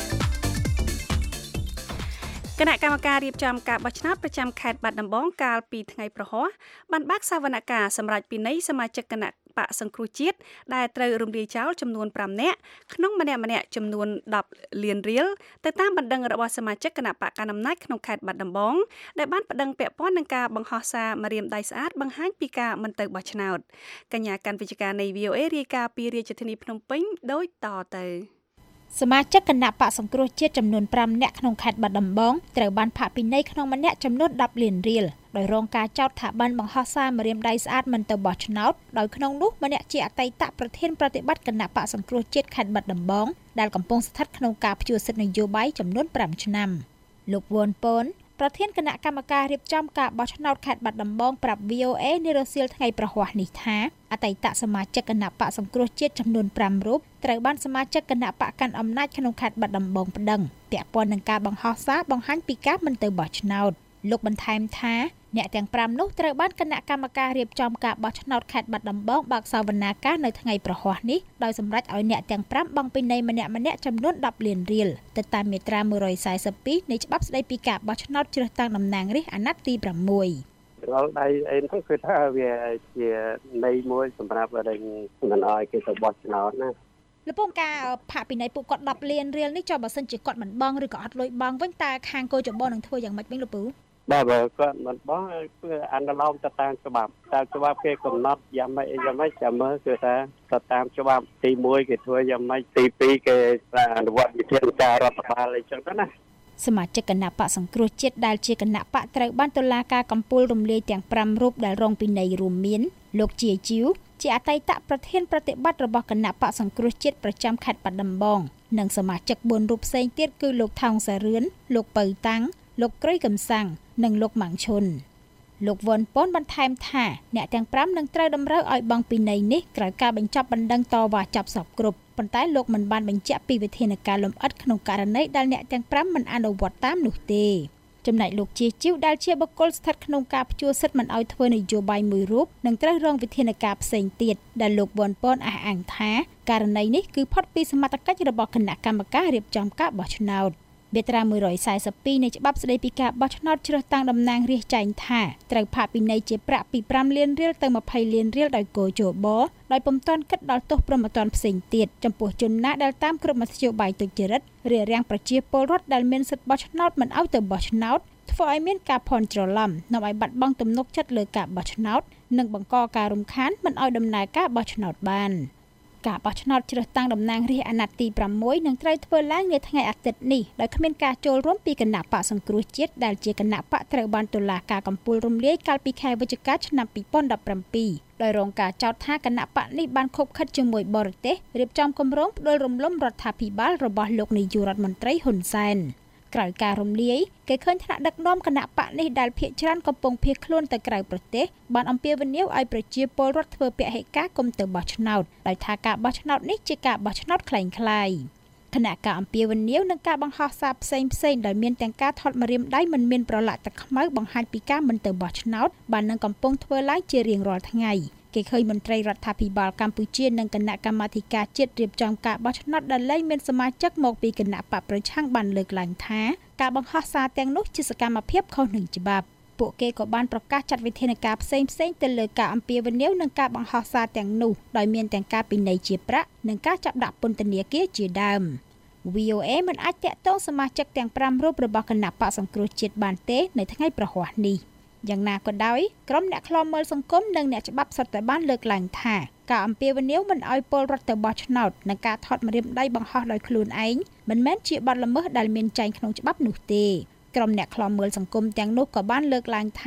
C: គណៈកម្មការរៀបចំការបោះឆ្នោតប្រចាំខេត្តបាត់ដំបងកាលពីថ្ងៃប្រហ័សបានបើកសវនកម្មសម្រាប់ពិន័យសមាជិកគណៈបកសង្គ្រោះជាតិដែលត្រូវរំលាយចោលចំនួនប្រាំនាក់ក្នុងម្នាក់ម្នាក់ចំនួនដប់លានរៀលទៅតាមបណ្ដឹងរបស់សមាជិកគណៈបកកណ្ដាលអំណាចក្នុងខេត្តបាត់ដំបងដែលបានប្តឹងពាក់ព័ន្ធនឹងការបង្ហោះសារម្រាមដៃស្អាតបង្ហាញពីការមិនទៅបោះឆ្នោតកញ្ញាកាន់វិទ្យការនៃ វី អូ เอ រាយការណ៍ពីរាជធានីភ្នំពេញដូចតទៅ
Q: សមាជិកគណៈបកសង្គ្រោះជាតិចំនួនប្រាំនាក់ក្នុងខេត្តបាត់ដំបងត្រូវបានផាកពិន័យក្នុងម្នាក់ចំនួនដប់លានរៀលដោយរងការចោទថាបានបង្ហោះសារម្រាមដៃស្អាតមិនទៅបោះឆ្នោតដោយក្នុងនោះម្នាក់ជាអតីតប្រធានប្រតិបត្តិគណៈបកសង្គ្រោះជាតិខេត្តបាត់ដំបងដែលកំពុងស្ថិតក្នុងការព្យួរសិទ្ធិនយោបាយចំនួនប្រាំឆ្នាំលោកវ៉ុនប៉នប្រធានគណៈកម្មការរៀបចំការបោះឆ្នោតខេត្តបាត់ដំបងប្រាប់ វី អូ เอ នារសៀលថ្ងៃប្រហ័សនេះថាអតីតសមាជិកគណៈបកសង្គ្រោះជាតិចំនួនប្រាំរូបត្រូវបានសមាជិកគណៈបកកាន់អំណាចក្នុងខេត្តបាត់ដំបងប្តឹងពាក់ព័ន្ធនឹងការបង្ហោះសារបង្ហាញពីការមិនទៅបោះឆ្នោតលោកបន្ថែមថាអ្នកទាំងប្រាំនោះត្រូវបានគណៈកម្មការរៀបចំការបោះឆ្នោតខេត្តបាត់ដំបងបើកសវនាការនៅថ្ងៃប្រហ័សនេះដោយសម្រេចឲ្យអ្នកទាំងប្រាំបង់ពិន័យម្នាក់ម្នាក់ចំនួនដប់លានរៀលទៅតាមមាត្រាមួយរយសាសិបពីរនៃច្បាប់ស្តីពីការបោះឆ្នោតជ្រើសតាំងតំណាងរាស្ត្រអាណត្តិទីប្រាំមួយ
R: រាល់ដៃអីហ្នឹងគឺថាវាជាន័យមួយសម្រាប់ឲ្យមិនឲ្យគេទៅបោះឆ្នោតណា
Q: លពងការផាកពិន័យពួកគាត់ដប់លានរៀលនេះចុះបើសិនជាគាត់មិនបង់ឬក៏អត់លុយបង់វិញតើខាងគោចបនឹងធ្វើយ៉ាងម៉េចវិញលោកពូ
R: បាទបើគាត់មិនបោះគឺអនុលោមទៅតាមច្បាប់តាមច្បាប់គេកំណត់យ៉ាងម៉េចយ៉ាងម៉េចចាំមើលគឺថាទៅតាមច្បាប់ទីមួយគេធ្វើយ៉ាងម៉េចទីពីរគេអនុវត្តវិធានការរដ្ឋបាលអីចឹងទៅណា
Q: សមាជិកគណៈបកសង្គ្រោះជាតិដែលជាគណៈបកត្រូវបានតុលាការកំពូលរំលាយទាំងប្រាំរូបដែលរងពិន័យរួមមានលោកជាជីវជាអតីតប្រធានប្រតិបត្តិរបស់គណៈបកសង្គ្រោះជាតិប្រចាំខេត្តបាត់ដំបងនិងសមាជិកបួនរូបផ្សេងទៀតគឺលោកថោងសារឿនលោកពៅតាំងលោកក្រីកំសាំងនិងលោកម៉ាំងឈុនលោកវ៉ុនប៉ុនបន្ថែមថាអ្នកទាំងប្រាំនឹងត្រូវតម្រូវឲ្យបង់ពិន័យនេះក្រោយការបញ្ចប់បណ្ដឹងតវ៉ាចាប់សពគ្រប់ប៉ុន្តែលោកមិនបានបញ្ជាក់ពីវិធានការលម្អិតក្នុងករណីដែលអ្នកទាំងប្រាំមិនអនុវត្តតាមនោះទេចំណែកលោកជាជីវដែលជាបុគ្គលស្ថិតក្នុងការព្យួរសិទ្ធិមិនឲ្យធ្វើនយោបាយមួយរូបនឹងត្រូវរងវិធានការផ្សេងទៀតដែលលោកវ៉ុនប៉ុនអះអាងថាករណីនេះគឺផុតពីសមត្ថកិច្ចរបស់គណៈកម្មការរៀបចំការបោះឆ្នោតមាត្រាមួយរយសាសិបពីរនៃច្បាប់ស្តីពីការបោះឆ្នោតជ្រើសតាំងតំណាងរាស្ត្រចែងថាត្រូវផាកពិន័យជាប្រាក់ពីប្រាំលានរៀលទៅម្ភៃលានរៀលដោយគោចបដោយពុំទាន់គិតដល់ទោសព្រហ្មទណ្ឌផ្សេងទៀតចំពោះជនណាដែលតាមគ្រប់មធ្យោបាយទុច្ចរិតរារាំងប្រជាពលរដ្ឋដែលមានសិទ្ធិបោះឆ្នោតមិនឲ្យទៅបោះឆ្នោតធ្វើឲ្យមានការភ័ន្តច្រឡំនាំឲ្យបាត់បង់ទំនុកចិត្តលើការបោះឆ្នោតនិងបង្កការរំខានមិនឲ្យដំណើរការបោះឆ្នោតបានការបោះឆ្នោតជ្រើសតាំងតំណាងរាស្ត្រអាណត្តិទីប្រាំមួយនឹងត្រូវធ្វើឡើងនៅថ្ងៃអាទិត្យនេះដោយគ្មានការចូលរួមពីគណៈបកសង្គ្រោះជាតិដែលជាគណៈបកត្រូវបានតុលាការកំពូលរំលាយកាលពីខែវិច្ឆិកាឆ្នាំពីរពាន់ដប់ប្រាំពីរដោយរងការចោទថាគណៈបកនេះបានខົບខិតជាមួយបរទេសរៀបចំគម្រោងផ្ដួលរំលំរដ្ឋាភិបាលរបស់លោកនាយករដ្ឋមន្ត្រីហ៊ុនសែនក្រោយការរំលាយគេឃើញថ្នាក់ដឹកនាំគណៈបកនេះដែលភាគច្រើនកំពុងភៀសខ្លួនទៅក្រៅប្រទេសបានអំពាវនាវឲ្យប្រជាពលរដ្ឋធ្វើពហិការគុំទៅបោះឆ្នោតដោយថាការបោះឆ្នោតនេះជាការបោះឆ្នោតคล้ายៗគណៈការអំពាវនាវនឹងការបង្ហោះសារផ្សេងផ្សេងដែលមានទាំងការថត់ម្រាមដៃមិនមានប្រឡាក់ទឹកខ្មៅបង្ហាញពីការមិនទៅបោះឆ្នោតបាននឹងកំពុងធ្វើឡើងជារៀងរាល់ថ្ងៃគេឃើញមន្ត្រីរដ្ឋាភិបាលកម្ពុជានិងគណៈកម្មាធិការជាតិរៀបចំការបោះឆ្នោតដែលលែងមានសមាជិកមកពីគណៈបកប្រឆាំងបានលើកឡើងថាការបង្ហោះសារទាំងនោះជាសកម្មភាពខុសនឹងច្បាប់ពួកគេក៏បានប្រកាសចាត់វិធានការផ្សេងផ្សេងទៅលើការអំពាវនាវនិងការបង្ហោះសារទាំងនោះដោយមានទាំងការពិន័យជាប្រាក់និងការចាប់ដាក់ពន្ធនាគារជាដើម វី អូ เอ មិនអាចតាក់ទងសមាជិកទាំងប្រាំរូបរបស់គណៈបកសង្គ្រោះជាតិបានទេនៅថ្ងៃប្រហ័សនេះយ៉ាងណាក៏ដោយក្រុមអ្នកខ្លាំមើលសង្គមនិងអ្នកច្បាប់សុទ្ធតែបានលើកឡើងថាការអំពាវនាវមិនឲ្យពលរដ្ឋទៅបោះឆ្នោតនិងការថត់ម្រាមដៃបង្ហោះដោយខ្លួនឯងមិនមែនជាបទល្មើសដែលមានចែងក្នុងច្បាប់នោះទេក្រុមអ្នកខ្លាំមើលសង្គមទាំងនោះក៏បានលើកឡើងថា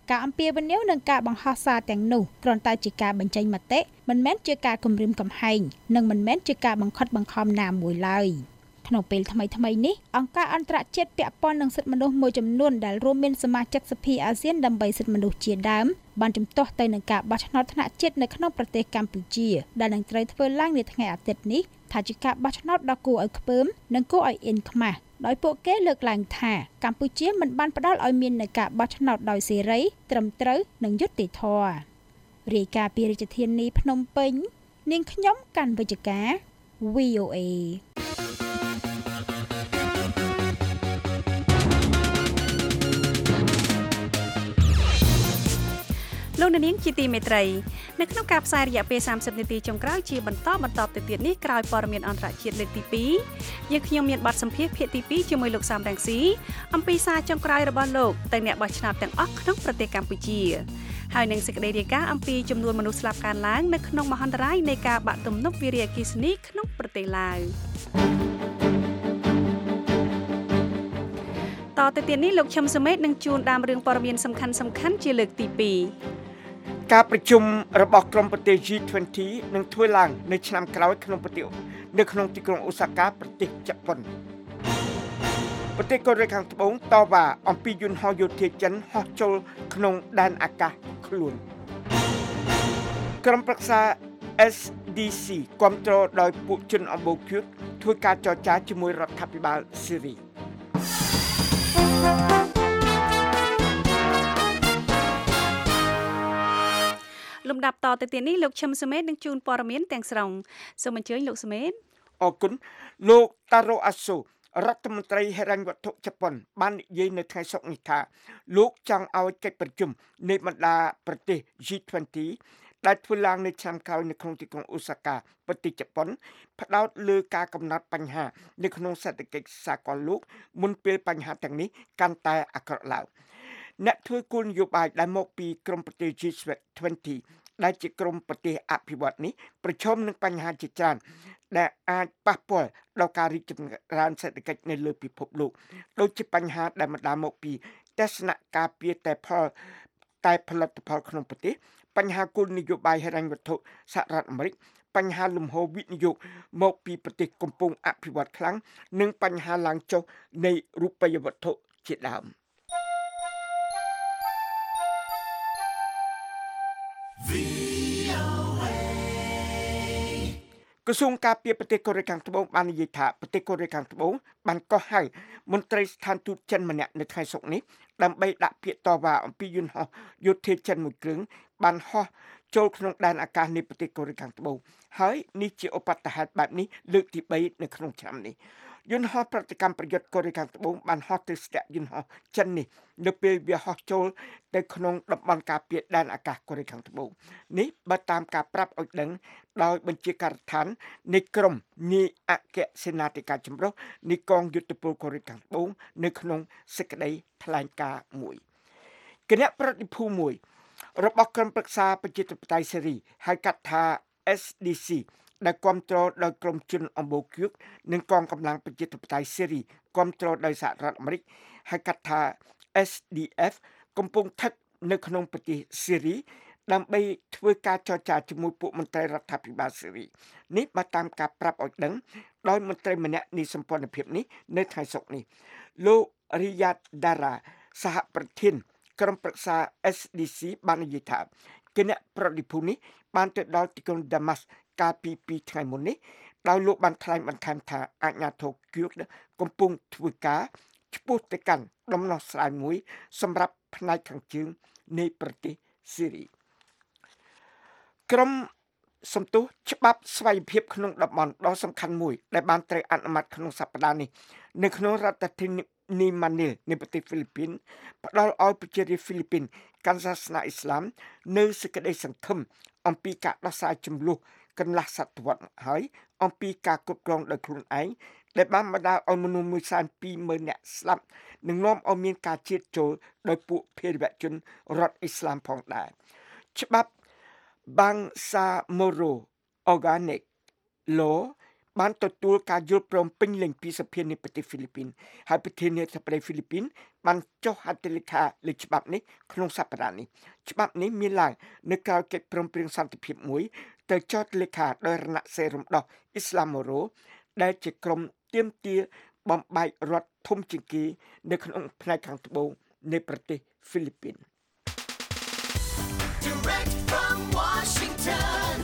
Q: ការអំពាវនាវនិងការបង្ហោះសារទាំងនោះគ្រាន់តែជាការបញ្ចេញមតិមិនមែនជាការគំរាមកំហែងនិងមិនមែនជាការបង្ខិតបង្ខំណាមួយឡើយក្នុងពេលថ្មីថ្មីនេះអង្គការអន្តរជាតិពាក់ព័ន្ធនឹងសិទ្ធិមនុស្សមួយចំនួនដែលរួមមានសមាជិកសភាអាស៊ានដើម្បីសិទ្ធិមនុស្សជាដើមបានជំទាស់ទៅនឹងការបោះឆ្នោតថ្នាក់ជាតិនៅក្នុងប្រទេសកម្ពុជាដែលនឹងត្រូវធ្វើឡើងនាថ្ងៃអាទិត្យនេះថាជាការបោះឆ្នោតដ៏គួរឲ្យខ្ពើមនិងគួរឲ្យអៀនខ្មាស់ដោយពួកគេលើកឡើងថាកម្ពុជាមិនបានផ្ដល់ឲ្យមាននូវការបោះឆ្នោតដោយសេរីត្រឹមត្រូវនិងយុត្តិធម៌រាយការណ៍ពីរាជធានីភ្នំពេញនាងខ្ញុំកាន់វិជ្ជការ វី អូ អេ
C: លោកនាងជាទីមេត្រីនៅក្នុងការផ្សាយរយៈពេលសាមសិបនាទីចុងក្រោយជាបន្តបន្តទៅទៀតនេះក្រោយព័ត៌មានអន្តរជាតិលើកទីពីរយើងខ្ញុំមានបទសម្ភាសន៍ភាគទីពីរជាមួយលោកសំរងស៊ីអំពីសារចុងក្រោយរបស់លោកទៅអ្នកបោះឆ្នោតទាំងអស់ក្នុងប្រទេសកម្ពុជាហើយនឹងសេចក្តីរាយការណ៍អំពីចំនួនមនុស្សស្លាប់កើនឡើងនៅក្នុងមហន្តរាយនៃការបាក់ទំនប់វារីអគ្គិសនីក្នុងប្រទេសឡាវតទៅទៀតនេះលោកឈឹមសុមេតនឹងជួនដើមរឿងព័ត៌មានសំខាន់សំខាន់ជាលើកទីពីរ
D: ការប្រជុំរបស់ក្រុមប្រទេស G ยี่สิบនឹងធ្វើឡើងនៅឆ្នាំក្រោយក្នុងប្រទេសនៅក្នុងទីក្រុងអូសាកាប្រទេសជប៉ុនប្រទេសកូរ៉េខាងត្បូងតវ៉ាអំពីយន្តហោះយោធាចិនហោះចូលក្នុងដែនអាកាសខ្លួនក្រុមប្រឹក្សា เอส ดี ซี គាំទ្រដោយពួកជនអម្បូរគឿកធ្វើការចរចាជាមួយរដ្ឋាភិបាលស៊េរី
C: លំដាប់តទៅទៀតនេះលោកឈឹមសុមេតនឹងជូនព័ត៌មានទាំងស្រុងសូមអញ្ជើញលោកសុមេត
D: អរគុណលោកតារ៉ូអាសូរដ្ឋមន្ត្រីហិរញ្ញវត្ថុជប៉ុនបាននិយាយនៅថ្ងៃសុក្រនេះថាលោកចង់ឲ្យកិច្ចប្រជុំនៃបណ្ដាប្រទេស G ยี่สิบដែលធ្វើឡើងនៅឆ្នាំក្រោយនៅក្នុងទីក្រុងអូសាកាប្រទេសជប៉ុនផ្ដោតលើការកំណត់បញ្ហានៅក្នុងសេដ្ឋកិច្ចសាកលលោកមុនពេលបញ្ហាទាំងនេះកាន់តែអាក្រក់ឡើងអ្នកធ្វើគោលនយោបាយដែលមកពីក្រុមប្រទេស G ยี่สิบដែលជាក្រុមប្រទេសអភិវឌ្ឍនេះប្រឈមនឹងបញ្ហាជាច្រើនដែលអាចប៉ះពាល់ដល់ការរីកចម្រើនសេដ្ឋកិច្ចនៅលើពិភពលោកដូចជាបញ្ហាដែលបណ្ដាលមកពីទស្សនៈការពារតែផលតែផលិតផលក្នុងប្រទេសបញ្ហាគោលនយោបាយហិរញ្ញវត្ថុសហរដ្ឋអាមេរិកបញ្ហាលំហូរវិនិយោគមកពីប្រទេសកំពុងអភិវឌ្ឍខ្លាំងនិងបញ្ហាឡើងចុះនៃរូបិយវត្ថុជាដើមក្រសួងការពារប្រទេសកូរ៉េខាងត្បូងបាននិយាយថាប្រទេសកូរ៉េខាងត្បូងបានកោះហៅមន្ត្រីស្ថានទូតចិនម្នាក់នៅថ្ងៃសុក្រនេះដើម្បីដាក់ពាក្យតវ៉ាអំពីយន្តហោះយោធាចិនមួយគ្រឿងបានហោះចូលក្នុងដែនអាកាសនៃប្រទេសកូរ៉េខាងត្បូងហើយនេះជាឧបទ្ទហេតុបែបនេះលើកទីបីនៅក្នុងឆ្នាំនេះយន្តហោះប្រតិកម្មប្រយុទ្ធកូរ៉េខាងត្បូងបានហោះទៅស្ទាក់យន្តហោះចិននេះនៅពេលវាហោះចូលទៅក្នុងតំបន់ការពារដែនអាកាសកូរ៉េខាងត្បូងនេះបើតាមការប្រាប់ឲ្យដឹងដោយបញ្ជាការដ្ឋាននៃក្រមនាយអគ្គសេនាធិការចម្រុះនៃកងយុទ្ធពលកូរ៉េខាងត្បូងនៅក្នុងសេចក្តីថ្លែងការណ៍មួយគណៈប្រតិភូមួយរបស់ក្រុមប្រឹក្សាប្រជាធិបតេយ្យសេរីហៅកាត់ថា เอส ดี ซี ដែលគាំទ្រដោយក្រុមជនអម្បូរគឿកនិងកងកម្លាំងប្រជាធិបតេយ្យសេរីគាំទ្រដោយសហរដ្ឋអាមេរិកហៅកាត់ថា เอส ดี เอฟ កំពុងស្ថិតនៅក្នុងប្រទេសសេរីដើម្បីធ្វើការចរចាជាមួយពួកមន្ត្រីរដ្ឋាភិបាលសេរីនេះបើតាមការប្រាប់ឲ្យដឹងដោយមន្ត្រីម្នាក់នៃសម្ព័ន្ធភាពនេះនៅថ្ងៃសុក្រនេះលោករីយ៉ាតដារ៉ាសហប្រធានក្រុមប្រឹក្សា เอส ดี ซี បាននិយាយថាគណៈប្រតិភូនេះបានទៅដល់ទីក្រុងដាម៉ាស់កាលពីពីរថ្ងៃមុននេះដោយលោកបានថ្លែងបន្ថែមថាអាជ្ញាធរគឿកកំពុងធ្វើការឆ្ពោះទៅកាន់ដំណោះស្រាយមួយសម្រាប់ផ្នែកខាងជើងនៃប្រទេសសេរីក្រុមសំទោសច្បាប់ស្វ័យភាពក្នុងតំបន់ដ៏សំខាន់មួយដែលបានត្រូវអនុម័តក្នុងសប្តាហ៍នេះនៅក្នុងរដ្ឋធានីម៉ានីលនៃប្រទេសហ្វីលីពីនផ្ដល់ឲ្យប្រជារាស្ត្រហ្វីលីពីនកាន់សាសនាអ៊ីស្លាមនៅសេចក្តីសង្ឃឹមអំពីការដោះស្រាយជម្លោះកន្លះសតវត្សរ៍ហើយអំពីការគ្រប់គ្រងដោយខ្លួនឯងដែលបានបណ្ដាលឲ្យមនុស្សមួយសែនពីរម៉ឺននាក់ស្លាប់និងនាំឲ្យមានការជៀតចូលដោយពួកភេរវជនរដ្ឋអ៊ីស្លាមផងដែរច្បាប់ Bangsamoro Organic Law បានទទួលការយល់ព្រមពេញលេញពីសភានៃប្រទេសហ្វីលីពីនហើយប្រធានាធិបតីហ្វីលីពីនបានចុះហត្ថលេខាលើច្បាប់នេះក្នុងសប្តាហ៍នេះច្បាប់នេះមានឡើងនៅក្រៅកិច្ចព្រមព្រៀងសន្តិភាពមួយទៅចុះលេខាដោយរណសិរ្សរំដោះអ៊ីស្លាមម៉ូរ៉ូដែលជាក្រុមទាមទារបំបែករដ្ឋធំជាងគេនៅក្នុងផ្នែកខាងត្បូងនៃប្រទេសហ្វីលីពីន
B: Direct from Washington,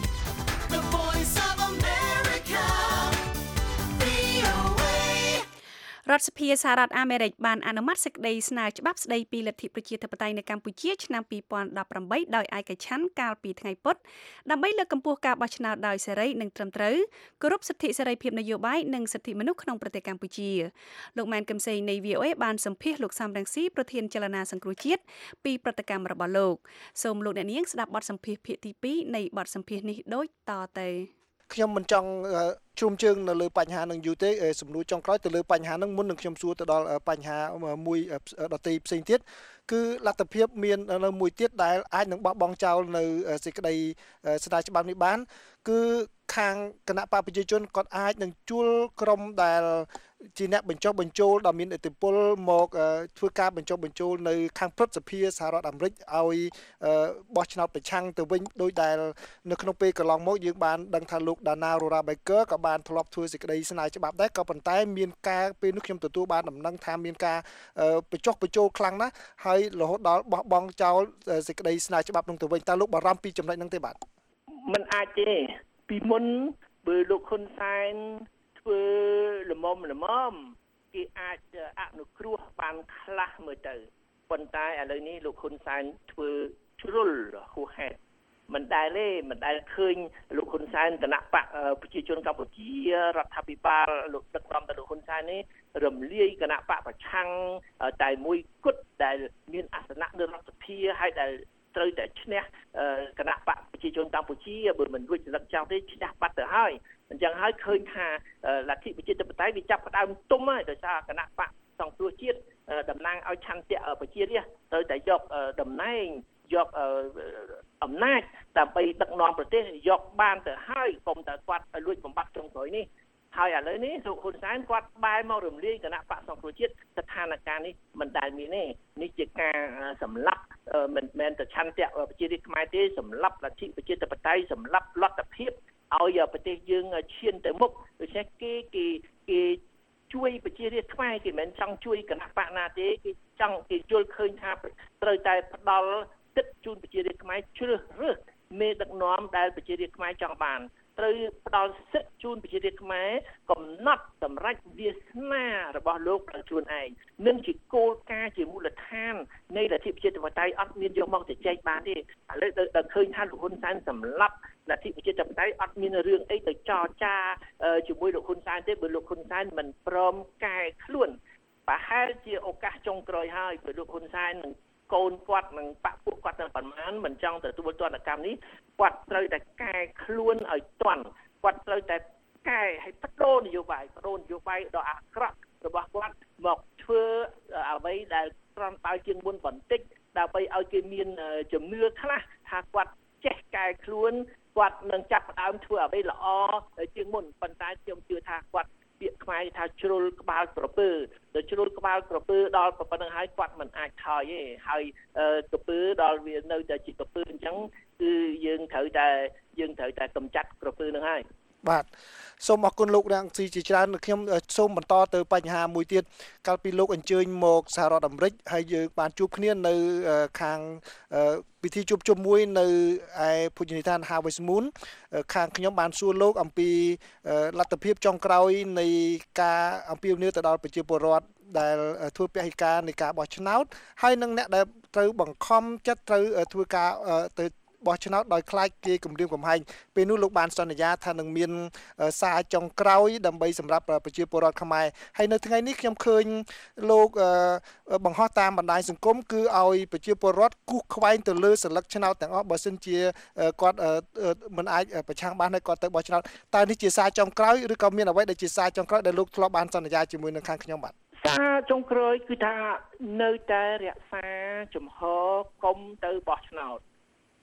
B: the voice of America, វី អូ เอ
C: រដ្ឋសភាសហរដ្ឋអាមេរិកបានអនុម័តសេចក្តីស្នើច្បាប់ស្តីពីលទ្ធិប្រជាធិបតេយ្យនៅកម្ពុជាឆ្នាំពីរពាន់ដប់ប្រាំបីដោយឯកច្ឆ័ន្ទកាលពីថ្ងៃពុធដើម្បីលើកកម្ពស់ការបោះឆ្នោតដោយសេរីនិងត្រឹមត្រូវគោរពសិទ្ធិសេរីភាពនយោបាយនិងសិទ្ធិមនុស្សក្នុងប្រទេសកម្ពុជាលោកម៉ែនកឹមសេងនៃ វី អូ เอ បានសម្ភាសន៍លោកសំរងស៊ីប្រធានចលនាសង្គ្រោះជាតិពីប្រតិកម្មរបស់លោកសូមលោកអ្នកនាងស្ដាប់បទសម្ភាសន៍ភាគទីពីរនៃបទសម្ភាសន៍នេះដូចតទៅ
S: ខ្ញុំមិនចង់ជ្រុំជើងនៅលើបញ្ហានឹងយូរទេសំណួរចុងក្រោយទៅលើបញ្ហានឹងមុននឹងខ្ញុំសួរទៅដល់បញ្ហាមួយដទៃផ្សេងទៀតគឺលទ្ធភាពមាននៅមួយទៀតដែលអាចនឹងបោះបង់ចោលនៅសេចក្តីស្នើច្បាប់នេះបានគឺខាងគណៈបកប្រជាជនគាត់អាចនឹងជួលក្រុមដែលជាអ្នកបញ្ចុះបញ្ចូលដ៏មានឥទ្ធិពលមកធ្វើការបញ្ចុះបញ្ចូលនៅខាងព្រឹទ្ធសភាសហរដ្ឋអាមេរិកឲ្យបោះឆ្នោតប្រឆាំងទៅវិញដោយដែលនៅក្នុងពេលកន្លងមកយើងបានដឹងថាលោក Dana Rohra Baker ក៏បានធ្លាប់ធ្វើសេចក្តីស្នើច្បាប់ដែរក៏ប៉ុន្តែមានការពេលនោះខ្ញុំទទួលបានដំណឹងថាមានការបញ្ចុះបញ្ចូលខ្លាំងណាស់ហើយរហូតដល់បោះបង់ចោលសេចក្តីស្នើច្បាប់នោះទៅវិញតើលោកបារម្ភពីចំណុចហ្នឹងទេបាទ
T: មិនអាចទេពីមុនបើលោកហ៊ុនសែនធ្វើល្មមល្មមគេអាចអនុគ្រោះបានខ្លះមើលទៅប៉ុន្តែឥឡូវនេះលោកហ៊ុនសែនធ្វើជ្រុលហួសហេតុមិនដែលទេមិនដែលឃើញលោកហ៊ុនសែនគណៈបកប្រជាជនកម្ពុជារដ្ឋាភិបាលលោកដឹកនាំដោយលោកហ៊ុនសែននេះរំលាយគណៈបកប្រឆាំងតែមួយគត់ដែលមានអាសនៈនៅរដ្ឋសភាហើយដែលត្រូវតែឈ្នះគណៈបកប្រជាជនកម្ពុជាបើមិនរួចស្លឹកចោលទេឈ្នះបាត់ទៅហើយអញ្ចឹងហើយឃើញថាលទ្ធិប្រជាធិបតេយ្យវាចាប់ផ្ដើមទុំហើយដោយសារគណៈបកសង្គ្រោះជាតិតំណាងឲ្យឆន្ទៈប្រជារាស្ត្រត្រូវតែយកតំណែងយកអំណាចដើម្បីដឹកនាំប្រទេសយកបានទៅហើយកុំតែគាត់លួចបំបត្តិចុងក្រោយនេះហើយឥឡូវនេះលោកហ៊ុនសែនគាត់បែរមករំលាយគណៈបកសង្គ្រោះជាតិស្ថានភាពនេះមិនដែលមានទេនេះជាការសម្លាប់មិនមែនតែឆន្ទៈប្រជារាស្ត្រខ្មែរទេសម្លាប់លទ្ធិប្រជាធិបតេយ្យសម្លាប់លទ្ធភាពឲ្យប្រទេសយើងឈានទៅមុខដូច្នេះគេគេគេជួយប្រជារាស្ត្រខ្មែរគេមិនមែនចង់ជួយគណៈបកណាទេគេចង់គេយល់ឃើញថាត្រូវតែផ្ដល់ទឹកជូនប្រជារាស្ត្រខ្មែរជ្រើសរើសមេដឹកនាំដែលប្រជារាស្ត្រខ្មែរចង់បានត្រូវផ្ដល់សិទ្ធិជូនប្រជារាស្ត្រខ្មែរកំណត់សម្រេចវាសនារបស់លោកដោយខ្លួនឯងនឹងជាគោលការណ៍ជាមូលដ្ឋាននៃលទ្ធិប្រជាធិបតេយ្យអត់មានយកមកជជែកបានទេឥឡូវដល់ឃើញថាលោកហ៊ុនសែនសម្លាប់លទ្ធិប្រជាធិបតេយ្យអត់មានរឿងអីទៅចរចាជាមួយលោកហ៊ុនសែនទេបើលោកហ៊ុនសែនមិនព្រមកែខ្លួនប្រហែលជាឱកាសចុងក្រោយហើយបើលោកហ៊ុនសែននឹងកូនគាត់នឹងបាក់ពួកគាត់នឹងប្រមាណមិនចង់ទទួលទណ្ឌកម្មនេះគាត់ត្រូវតែកែខ្លួនឲ្យទាន់គាត់ត្រូវតែកែឲ្យបដូរនយោបាយបដូរនយោបាយដ៏អាក្រក់របស់គាត់មកធ្វើអ្វីដែលត្រង់តើជាងមុនបន្តិចដើម្បីឲ្យគេមានជំនឿខ្លះថាគាត់ចេះកែខ្លួនគាត់នឹងចាប់ផ្ដើមធ្វើអ្វីល្អជាងមុនប៉ុន្តែខ្ញុំជឿថាគាត់ពាក្យខ្មែរថាជ្រុលក្បាលក្រពើទៅជ្រុលក្បាលក្រពើដល់ប៉ុណ្្នឹងហើយគាត់មិនអាចថយទេហើយក្រពើដល់វានៅតែជាក្រពើអញ្ចឹងគឺយើងត្រូវតែយើងត្រូវតែកម្ចាត់ក្រពើនឹងហើយ
S: បាទសូមអរគុណលោករាំងស៊ីជាច្រើនខ្ញុំសូមបន្តទៅបញ្ហាមួយទៀតកាលពីលោកអញ្ជើញមកសហរដ្ឋអាមេរិកហើយយើងបានជួបគ្នានៅខាងពិធីជួបជុំមួយនៅឯភោជនីយដ្ឋាន Harvest Moon ខាងខ្ញុំបានសួរលោកអំពីលទ្ធភាពចុងក្រោយនៃការអំពាវនាវទៅដល់ប្រជាពលរដ្ឋដែលធ្វើពហិការនៃការបោះឆ្នោតហើយនឹងអ្នកដែលត្រូវបង្ខំចិត្តត្រូវធ្វើការទៅបោះឆ្នោតដោយខ្លាចគេគំរាមកំហែងពេលនោះលោកបានសន្យាថានឹងមានសារចុងក្រោយដើម្បីសម្រាប់ប្រជាពលរដ្ឋខ្មែរហើយនៅថ្ងៃនេះខ្ញុំឃើញលោកបង្ហោះតាមបណ្ដាញសង្គមគឺឲ្យប្រជាពលរដ្ឋគូសខ្វែងទៅលើសិលឹកឆ្នោតទាំងអស់បើសិនជាគាត់មិនអាចប្រឆាំងបានហើយគាត់ទៅបោះឆ្នោតតើនេះជាសារចុងក្រោយឬក៏មានអ្វីដែលជាសារចុងក្រោយដែលលោកធ្លាប់បានសន្យាជាមួយនឹងខាងខ្ញុំបាទ
T: សារចុងក្រោយគឺថានៅតែរក្សាជំហរកុំទៅបោះឆ្នោតក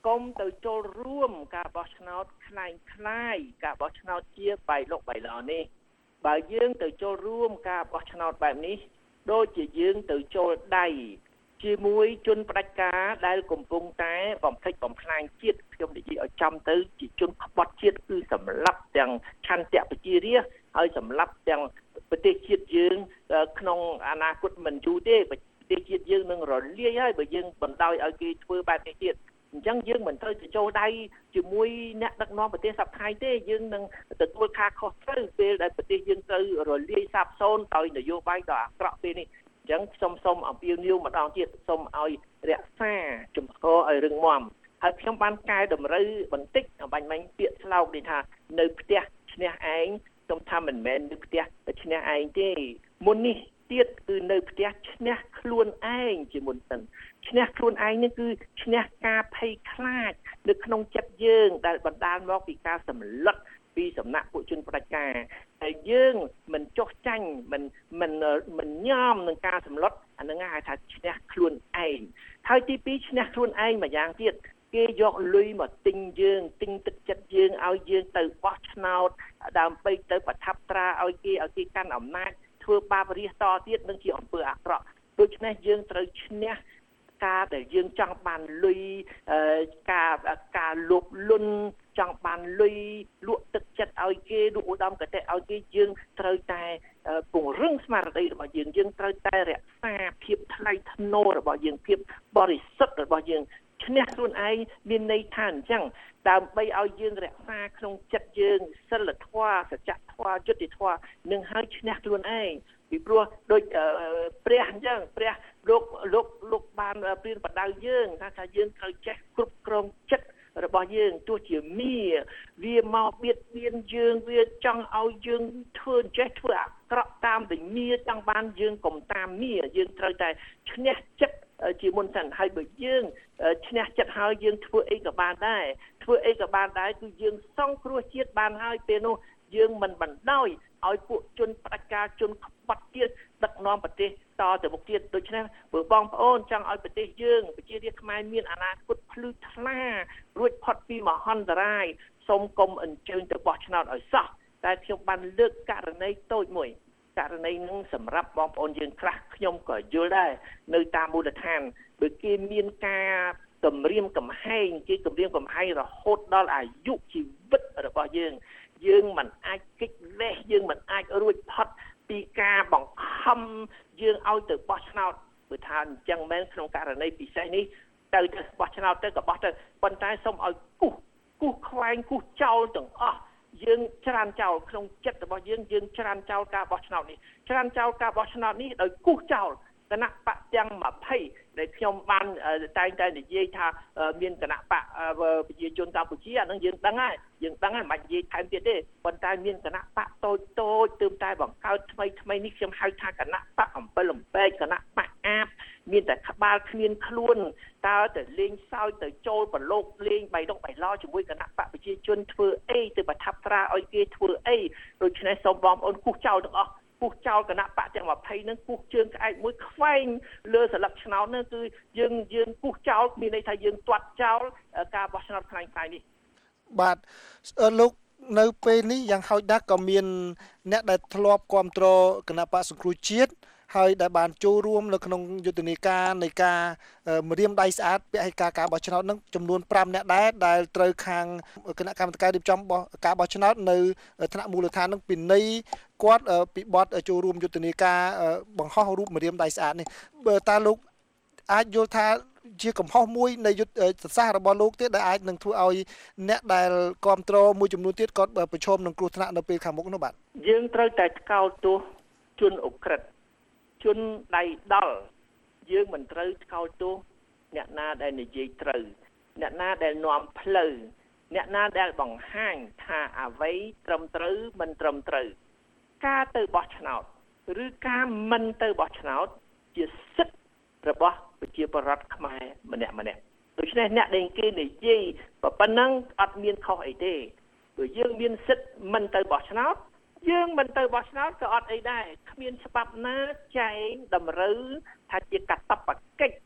T: កុំទៅចូលរួមការបោះឆ្នោតខ្លាំងខ្លាយការបោះឆ្នោតជាបៃលុកបៃឡនេះបើយើងទៅចូលរួមការបោះឆ្នោតបែបនេះដូចជាយើងទៅចូលដៃជាមួយជនផ្ដាច់ការដែលកំពុងតែបំផ្លិចបំផ្លាញជាតិខ្ញុំនិយាយឲ្យចំទៅជាជនក្បត់ជាតិគឺសម្លាប់ទាំងឆន្ទៈប្រជារាស្ត្រហើយសម្លាប់ទាំងប្រទេសជាតិយើងក្នុងអនាគតមិនយូរទេប្រទេសជាតិយើងនឹងរលាយហើយបើយើងបណ្ដោយឲ្យគេធ្វើបែបនេះទៀតអញ្ចឹងយើងមិនត្រូវទៅចូលដៃជាមួយអ្នកដឹកនាំប្រទេសសប្តាហ៍ទេយើងនឹងទទួលការខុសត្រូវពេលដែលប្រទេសយើងទៅរលាយសាបសូន្យដោយនយោបាយដ៏អាក្រក់ពេលនេះអញ្ចឹងខ្ញុំសូមអំពាវនាវម្ដងទៀតសូមឲ្យរក្សាជំហរឲ្យរឹងមាំហើយខ្ញុំបានកែតម្រូវបន្តិចបាញ់មិញពាក្យស្លោកនេះថានៅផ្ទះឈ្នះឯងខ្ញុំថាមិនមែននៅផ្ទះឈ្នះឯងទេមុននេះទៀតគឺនៅផ្ទះឈ្នះខ្លួនឯងជាមុនសិនឈ្នះខ្លួនឯងនេះគឺឈ្នះការភ័យខ្លាចនៅក្នុងចិត្តយើងដែលបណ្ដាលមកពីការសម្លឹកពីសំណាក់ពួកជនផ្ដាច់ការហើយយើងមិនចោះចាញ់មិនមិនមិនញោមនឹងការសម្លុតអានឹងហៅថាឈ្នះខ្លួនឯងហើយទីពីរឈ្នះខ្លួនឯងមួយយ៉ាងទៀតគេយកលុយមកទិញយើងទិញទឹកចិត្តយើងឲ្យយើងទៅបោះឆ្នោតដើម្បីទៅប្រថាប់ត្រាឲ្យគេឲ្យគេកាន់អំណាចធ្វើបាបរាជតទៀតនឹងជាអំពើអាក្រក់ដូច្នេះយើងត្រូវឈ្នះការដែលយើងចង់បានលុយការការលុបលុនចង់បានលុយលក់ទឹកចិត្តឲ្យគេលក់ឧត្តមកតេឲ្យគេយើងត្រូវតែពង្រឹងស្មារតីរបស់យើងយើងត្រូវតែរក្សាភាពថ្លៃថ្នូររបស់យើងភាពបរិសុទ្ធរបស់យើងឈ្នះខ្លួនឯងមានន័យថាអញ្ចឹងដើម្បីឲ្យយើងរក្សាក្នុងចិត្តយើងសិលធម៌សច្ចធម៌យុត្តិធម៌នឹងឲ្យឈ្នះខ្លួនឯងពីព្រោះដូចព្រះអញ្ចឹងព្រះលោកលោកលោកបានព្រៀនបដៅយើងថាថាយើងត្រូវចេះគ្រប់គ្រងចិត្តរបស់យើងទោះជាមាវាមកបៀតបៀនយើងវាចង់ឲ្យយើងធ្វើចេះធ្វើអាក្រក់តាមតែមាចង់បានយើងកុំតាមមាយើងត្រូវតែឈ្នះចិត្តជាមុនសិនហើយបើយើងឈ្នះចិត្តហើយយើងធ្វើអីក៏បានដែរធ្វើអីក៏បានដែរគឺយើងសង្គ្រោះជាតិបានហើយពេលនោះយើងមិនបណ្ដោយឲ្យពួកជនផ្ដាច់ការជនក្បត់ទៀតដឹកនាំប្រទេសតទៅមុខទៀតដូច្នេះបើបងប្អូនចង់ឲ្យប្រទេសយើងប្រជារាស្ត្រខ្មែរមានអនាគតភ្លឺថ្លារួចផុតពីមហន្តរាយសូមកុំអញ្ជើញទៅបោះឆ្នោតឲ្យសោះតែខ្ញុំបានលើកករណីតូចមួយករណីនឹងសម្រាប់បងប្អូនយើងខ្លះខ្ញុំក៏យល់ដែរនៅតាមមូលដ្ឋានបើគេមានការគម្រាមកំហែងគេគម្រាមកំហែងរហូតដល់អាយុជីវិតរបស់យើងយើងមិនអាចគេចលេះយើងមិនអាចរួចផុតពីការបង្ខំយើងឲ្យទៅបោះឆ្នោតព្រោះថាអញ្ចឹងមែនក្នុងករណីពិសេសនេះទៅទៅបោះឆ្នោតទៅក៏បោះទៅប៉ុន្តែសូមឲ្យគូសគូសខ្វែងគូសចោលទាំងអស់យើងច្រានចោលក្នុងចិត្តរបស់យើងយើងច្រានចោលការបោះឆ្នោតនេះច្រានចោលការបោះឆ្នោតនេះដោយគូសចោលគណៈបកទាំងยี่สิบដែលខ្ញុំបានតែងតែនិយាយថាមានគណៈបកប្រជាជនកម្ពុជាអានឹងយើងដឹងហើយយើងដឹងហើយមិននិយាយថែមទៀតទេប៉ុន្តែមានគណៈបកតូចតូចទើបតែបង្កើតថ្មីថ្មីនេះខ្ញុំហៅថាគណៈបកអំពិលអំពែកគណៈបកអាបមានតែក្បាលគ្មានខ្លួនតើទៅលេងសើចទៅចូលប្រឡូកលេងបៃដកបៃឡោជាមួយគណៈបកប្រជាជនធ្វើអីទៅប្រថាប់ត្រាឲ្យគេធ្វើអីដូច្នេះសូមបងប្អូនគូសចោលទាំងអស់គូសចោលគណៈបកទាំងยี่สิบហ្នឹងគូសជើងក្អែកមួយខ្វែងលើស្លឹកឆ្នោតហ្នឹងគឺយើងយើងគូសចោលមានន័យថាយើងទាត់ចោលការបោះឆ្នោតខ្លាំងៗនេះ
S: បាទលោកនៅពេលនេះយ៉ាងហោចណាស់ក៏មានអ្នកដែលធ្លាប់គ្រប់គ្រងគណៈបកសង្គ្រោះជាតិហើយដែលបានចូលរួមនៅក្នុងយុទ្ធនាការនៃការម្រាមដៃស្អាតពហិការការបោះឆ្នោតនឹងចំនួនห้าអ្នកដែរដែលត្រូវខាងគណៈកម្មការរៀបចំការបោះឆ្នោតនៅថ្នាក់មូលដ្ឋាននឹងពិន័យគាត់ពីបទចូលរួមយុទ្ធនាការបង្ហោះរូបម្រាមដៃស្អាតនេះបើតើលោកអាចយល់ថាជាកំហុសមួយនៃយុទ្ធសាស្ត្ររបស់លោកទេដែលអាចនឹងធ្វើឲ្យអ្នកដែលគ្រប់គ្រងមួយចំនួនទៀតគាត់ប្រឈមនឹងគ្រោះថ្នាក់នៅពេលខាងមុខនោះបាទ
T: យើងត្រូវតែថ្កោលទោសជនអក្រិតជនដៃដល់យើងមិនត្រូវថ្កោលទោសអ្នកណាដែលនិយាយត្រូវអ្នកណាដែលនាំផ្លូវអ្នកណាដែលបង្ហាញថាអ្វីត្រឹមត្រូវមិនត្រឹមត្រូវការទៅបោះឆ្នោតឬការមិនទៅបោះឆ្នោតជាសិទ្ធិរបស់ប្រជាពលរដ្ឋខ្មែរម្នាក់ម្នាក់ដូច្នេះអ្នកដែលគេនិយាយប៉ុណ្ណឹងអត់មានខុសអីទេព្រោះយើងមានសិទ្ធិមិនទៅបោះឆ្នោតយើងមិនទៅបោះឆ្នោតក៏អត់អីដែរគ្មានច្បាប់ណាចែងតម្រូវថាជាកាតព្វកិច្ច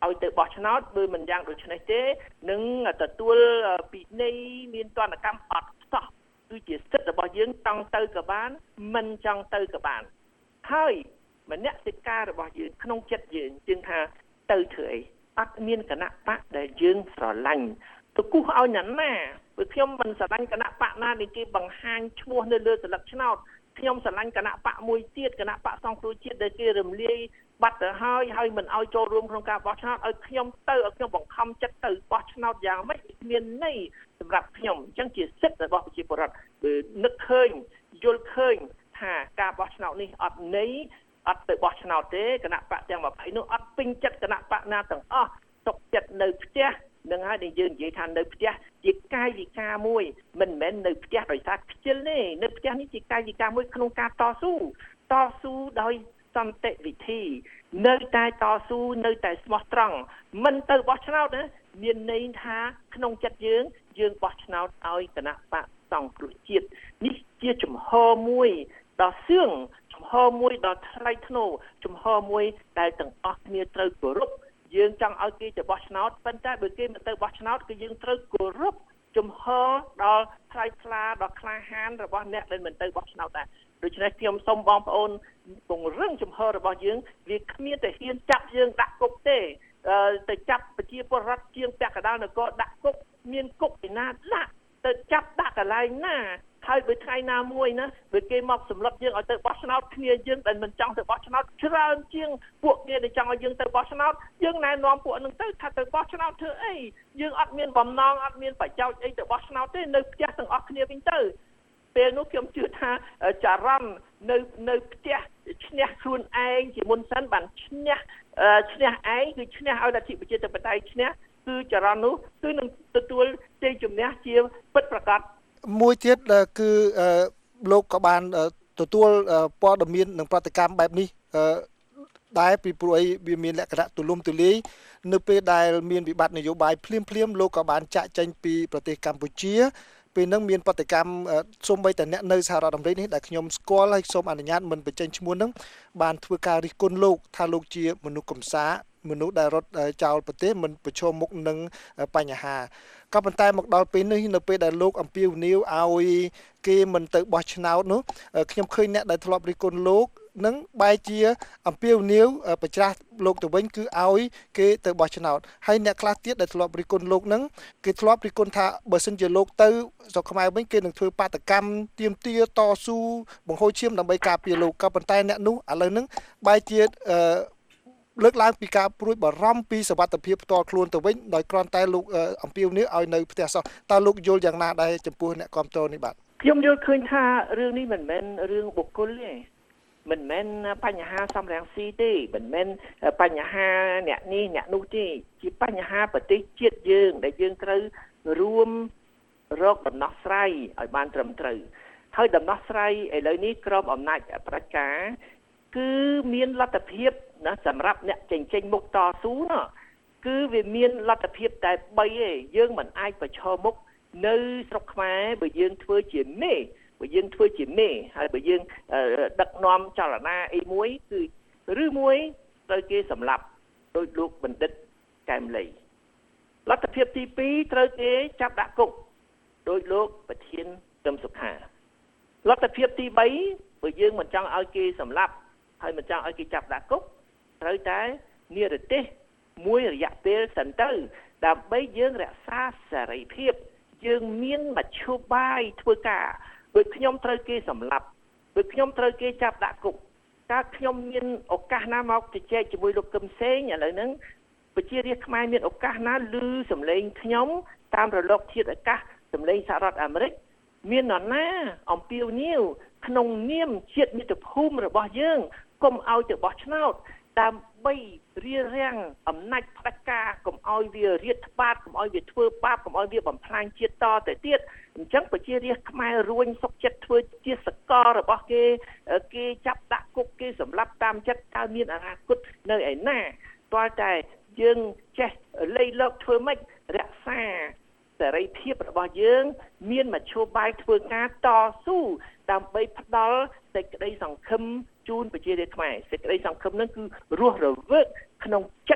T: ឲ្យទៅបោះឆ្នោតបើមិនយ៉ាងដូចនេះទេនឹងទទួលពីនៃមានទណ្ឌកម្មអត់សោះគឺជាសិទ្ធិរបស់យើងចង់ទៅក៏បានមិនចង់ទៅក៏បានហើយមនសិការរបស់យើងក្នុងចិត្តយើងជាងថាទៅធ្វើអីអត់មានគណៈបកដែលយើងស្រឡាញ់ទៅគូសឲ្យណាណាព្រោះខ្ញុំមិនស្រឡាញ់គណៈបកណាដែលគេបង្ហាញឈ្មោះនៅលើស្លឹកឆ្នោតខ្ញុំស្រឡាញ់គណៈបកមួយទៀតគណៈបកសង្គ្រោះជាតិដែលគេរំលាយបាត់ទៅហើយហើយមិនឲ្យចូលរួមក្នុងការបោះឆ្នោតឲ្យខ្ញុំទៅឲ្យខ្ញុំបង្ខំចិត្តទៅបោះឆ្នោតយ៉ាងម៉េចមានន័យសម្រាប់ខ្ញុំអញ្ចឹងជាសិទ្ធិរបស់ប្រជាពលរដ្ឋគឺនឹកឃើញយល់ឃើញថាការបោះឆ្នោតនេះអត់ន័យអត់ទៅបោះឆ្នោតទេគណៈបកទាំងยี่สิบនោះអត់ពេញចិត្តគណៈបកណាទាំងអស់ទុកចិត្តនៅផ្ទះនឹងហើយដែលយើងនិយាយថានៅផ្ទះជាកាយវិការមួយមិនមែននៅផ្ទះដោយសារខ្ជិលទេនៅផ្ទះនេះជាកាយវិការមួយក្នុងការតស៊ូតស៊ូដោយសន្តិវិធីនៅតែតស៊ូនៅតែស្មោះត្រង់មិនទៅបោះឆ្នោតណាមានន័យថាក្នុងចិត្តយើងយើងបោះឆ្នោតឲ្យគណៈបកសង្គ្រោះជាតិនេះជាជំហរមួយដ៏សឿងជំហរមួយដ៏ថ្លៃថ្នូរជំហរមួយដែលទាំងអស់គ្នាត្រូវគោរពយើងចង់ឲ្យគេទៅបោះឆ្នោតប៉ុន្តែបើគេមិនទៅបោះឆ្នោតគឺយើងត្រូវគោរពជំហរដល់ថ្លៃថ្លាដ៏ក្លាហានរបស់អ្នកដែលមិនទៅបោះឆ្នោតដែរដូច្នេះខ្ញុំសូមបងប្អូនពង្រឹងជំហររបស់យើងវាគ្មានតែហ៊ានចាប់យើងដាក់គុកទេទៅចាប់ប្រជាពលរដ្ឋជាងពាក់កណ្ដាលនគរដាក់គុកមានគុកឯណាដាក់ទៅចាប់ដាក់កន្លែងណាហើយបើថ្ងៃណាមួយណាបើគេមកសម្លុតយើងឲ្យទៅបោះឆ្នោតគ្នាយើងដែលមិនចង់ទៅបោះឆ្នោតច្រើនជាងពួកគេដែលចង់ឲ្យយើងទៅបោះឆ្នោតយើងណែនាំពួកនឹងទៅថាទៅបោះឆ្នោតធ្វើអីយើងអត់មានបំណងអត់មានបច្ចោចអីទៅបោះឆ្នោតទេនៅផ្ទះទាំងអស់គ្នាវិញទៅពេលនោះខ្ញុំជឿថាចរន្តនៅនៅផ្ទះឈ្នះខ្លួនឯងជាមុនសិនបានឈ្នះឈ្នះឯងគឺឈ្នះឲ្យលទ្ធិប្រជាធិបតេយ្យឈ្នះគឺចរន្តនោះគឺនឹងទទួលជ័យជំនះជាពិតប្រាកដ
S: មួយទៀតគឺលោកក៏បានទទួលព័ត៌មាននិងប្រតិកម្មបែបនេះដែរពីព្រោះអីវាមានលក្ខណៈទូលំទូលាយនៅពេលដែលមានវិបត្តិនយោបាយភ្លាមភ្លាមលោកក៏បានចាក់ចែងពីប្រទេសកម្ពុជាពេលនឹងមានប្រតិកម្មសូម្បីតែអ្នកនៅសហរដ្ឋអាមេរិកនេះដែលខ្ញុំស្គាល់ហើយសូមអនុញ្ញាតមិនបញ្ចេញឈ្មោះនឹងបានធ្វើការរិះគន់លោកថាលោកជាមនុស្សកំសាមនុស្សដែលរត់ចោលប្រទេសមិនប្រឈមមុខនឹងបញ្ហាក៏ប៉ុន្តែមកដល់ពេលនេះនៅពេលដែលលោកអំពាវនាវឲ្យគេមិនទៅបោះឆ្នោតនោះខ្ញុំឃើញអ្នកដែលធ្លាប់រិះគន់លោកនឹងបែរជាអំពាវនាវប្រច្រាស់លោកទៅវិញគឺឲ្យគេទៅបោះឆ្នោតហើយអ្នកខ្លះទៀតដែលធ្លាប់រិះគន់លោកនឹងគេធ្លាប់រិះគន់ថាបើសិនជាលោកទៅស្រុកខ្មែរវិញគេនឹងធ្វើបាតកម្មទាមទារតស៊ូបង្ហូរឈាមដើម្បីការពារលោកក៏ប៉ុន្តែអ្នកនោះឥឡូវហ្នឹងបែរជាលើកឡើងពីការព្រួយបារម្ភពីសុវត្ថិភាពផ្ទាល់ខ្លួនទៅវិញដោយគ្រាន់តែលោកអំពាវនាវឲ្យនៅផ្ទះសោះតើលោកយល់យ៉ាងណាដែរចំពោះអ្នកគាំទ្រនេះបាទ
T: ខ្ញុំយល់ឃើញថារឿងនេះមិនមែនរឿងបុគ្គលទេមិនមែនបញ្ហាសំរងស៊ីទេមិនមែនបញ្ហាអ្នកនេះអ្នកនោះទេជាបញ្ហាប្រទេសជាតិយើងដែលយើងត្រូវរួមរកដំណោះស្រាយឲ្យបានត្រឹមត្រូវហើយដំណោះស្រាយឥឡូវនេះក្រមអំណាចប្រជាការគឺមានលទ្ធភាពណាសម្រាប់អ្នកចេញចេញមុខតស៊ូណាគឺវាមានលទ្ធភាពតែបីទេយើងមិនអាចប្រឈមមុខនៅស្រុកខ្មែរបើយើងធ្វើជាមេបើយើងធ្វើជាមេហើយបើយើងដឹកនាំចលនាអីមួយគឺឬមួយត្រូវគេសម្លាប់ដោយលោកបណ្ឌិតកែមលីលទ្ធភាពទីពីរត្រូវគេចាប់ដាក់គុកដោយលោកប្រធានគឹមសុខាលទ្ធភាពទីបីបើយើងមិនចង់ឲ្យគេសម្លាប់ហើយមិនចង់ឲ្យគេចាប់ដាក់គុកត្រូវតែនិរទេសមួយរយៈពេលសិនទៅដើម្បីយើងរក្សាសេរីភាពយើងមានមធ្យោបាយធ្វើការបើខ្ញុំត្រូវគេសម្លាប់បើខ្ញុំត្រូវគេចាប់ដាក់គុកតើខ្ញុំមានឱកាសណាមកជជែកជាមួយលោកកឹមសេងឥឡូវហ្នឹងប្រជារាស្ត្រខ្មែរមានឱកាសណាឮសម្លេងខ្ញុំតាមរលកធាតុអាកាសសម្លេងសហរដ្ឋអាមេរិកមាននរណាអំពាវនាវក្នុងនាមជាតិមាតុភូមិរបស់យើងកុំឲ្យទៅបោះឆ្នោតដើម្បីរារាំងអំណាចផ្ដាច់ការកុំឲ្យវារៀតត្បាតកុំឲ្យវាធ្វើបាបកុំឲ្យវាបំផ្លាញជាតិតទៅទៀតអញ្ចឹងប្រជារាស្ត្រខ្មែររួញសុខចិត្តធ្វើជាសកលរបស់គេគេចាប់ដាក់គុកគេសម្លាប់តាមចិត្តតើមានអនាគតនៅឯណាទាល់តែយើងចេះលៃលកធ្វើម៉េចរក្សាសេរីភាពរបស់យើងមានមធ្យោបាយធ្វើការតស៊ូដើម្បីផ្ដល់សេចក្តីសង្ឃឹមជូនប្រជារាស្ត្រខ្មែរសេចក្តីសង្ឃឹមនឹងគឺរស់រវើកក្នុងចិត្ត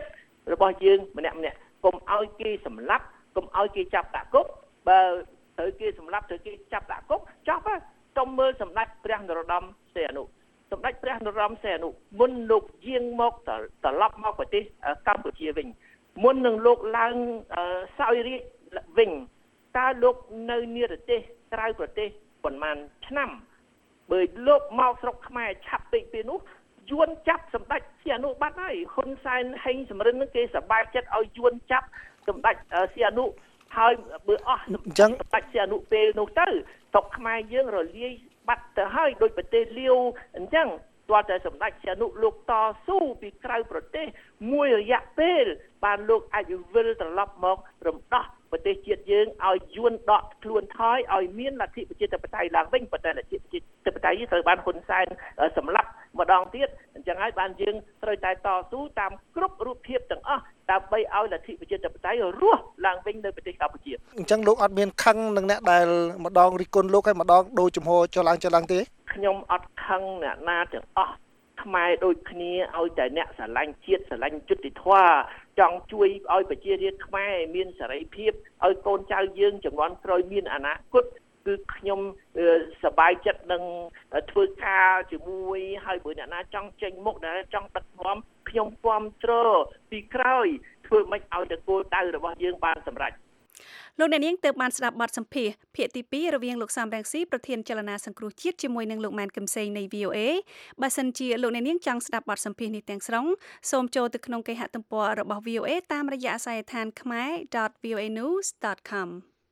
T: របស់យើងម្នាក់ម្នាក់កុំឲ្យគេសម្លាប់កុំឲ្យគេចាប់ដាក់គុកបើត្រូវគេសម្លាប់ត្រូវគេចាប់ដាក់គុកចប់ហើយតុំមើលសម្ដេចព្រះនរោត្តមសីហនុសម្ដេចព្រះនរោត្តមសីហនុមុនលោកយាងមកត្រឡប់មកប្រទេសកម្ពុជាវិញមុននឹងលោកឡើងសោយរាជវិញតើលោកនៅនិរទេសក្រៅប្រទេសប៉ុន្មានឆ្នាំបើលោកមកស្រុកខ្មែរឆាប់ពេកពេលនោះយួនចាប់សម្ដេចសីហនុបាត់ហើយហ៊ុនសែនហេងសំរិននឹងគេសប្បាយចិត្តឲ្យយួនចាប់សម្ដេចសីហនុហើយបើអស់សម្ដេចសីហនុពេលនោះទៅស្រុកខ្មែរយើងរលាយបាត់ទៅហើយដោយប្រទេសលាវអញ្ចឹងទាល់តែសម្ដេចសីហនុលោកតស៊ូពីក្រៅប្រទេសមួយរយៈពេលបានលោកអាចវិលត្រឡប់មករំដោះប្រទេសជាតិយើងឲ្យយួនដកខ្លួនថយឲ្យមានលទ្ធិប្រជាធិបតេយ្យឡើងវិញប៉ុន្តែលទ្ធិប្រជាធិបតេយ្យត្រូវបានហ៊ុនសែនសម្លាប់ម្ដងទៀតអញ្ចឹងហើយបានយើងត្រូវតែតស៊ូតាមគ្រប់រូបភាពទាំងអស់ដើម្បីឲ្យលទ្ធិប្រជាធិបតេយ្យរស់ឡើងវិញនៅប្រទេសកម្ពុជា
S: អញ្ចឹងលោកអត់មានខឹងនឹងអ្នកដែលម្ដងរិះគន់លោកហើយម្ដងដូរជំហរចុះឡើងចុះឡើងទេ
T: ខ្ញុំអត់ខឹងអ្នកណាទាំងអស់ខ្មែរដូចគ្នាឲ្យតែអ្នកស្រឡាញ់ជាតិស្រឡាញ់យុត្តិធម៌ចង់ជួយឲ្យប្រជារាស្ត្រខ្មែរមានសេរីភាពឲ្យកូនចៅយើងជំនាន់ក្រោយមានអនាគតគឺខ្ញុំសប្បាយចិត្តនឹងធ្វើការជាមួយហើយបើអ្នកណាចង់ចេញមុខអ្នកណាចង់ដឹកនាំខ្ញុំគាំទ្រពីក្រោយធ្វើម៉េចឲ្យតែគោលដៅរបស់យើងបានសម្រេច
C: លោកអ្នកនាងទើបបានស្ដាប់បទសម្ភាសន៍ភាគទីពីររវាងលោកសំរងស៊ីប្រធានចលនាសង្គ្រោះជាតិជាមួយនឹងលោកម៉ែនកឹមសេងនៃ V O A បើសិនជាលោកអ្នកនាងចង់ស្ដាប់បទសម្ភាសន៍នេះទាំងស្រុងសូមចូលទៅក្នុងគេហទំព័ររបស់ V O A តាមរយៈអាសយដ្ឋាន khmae dot v o a news dot com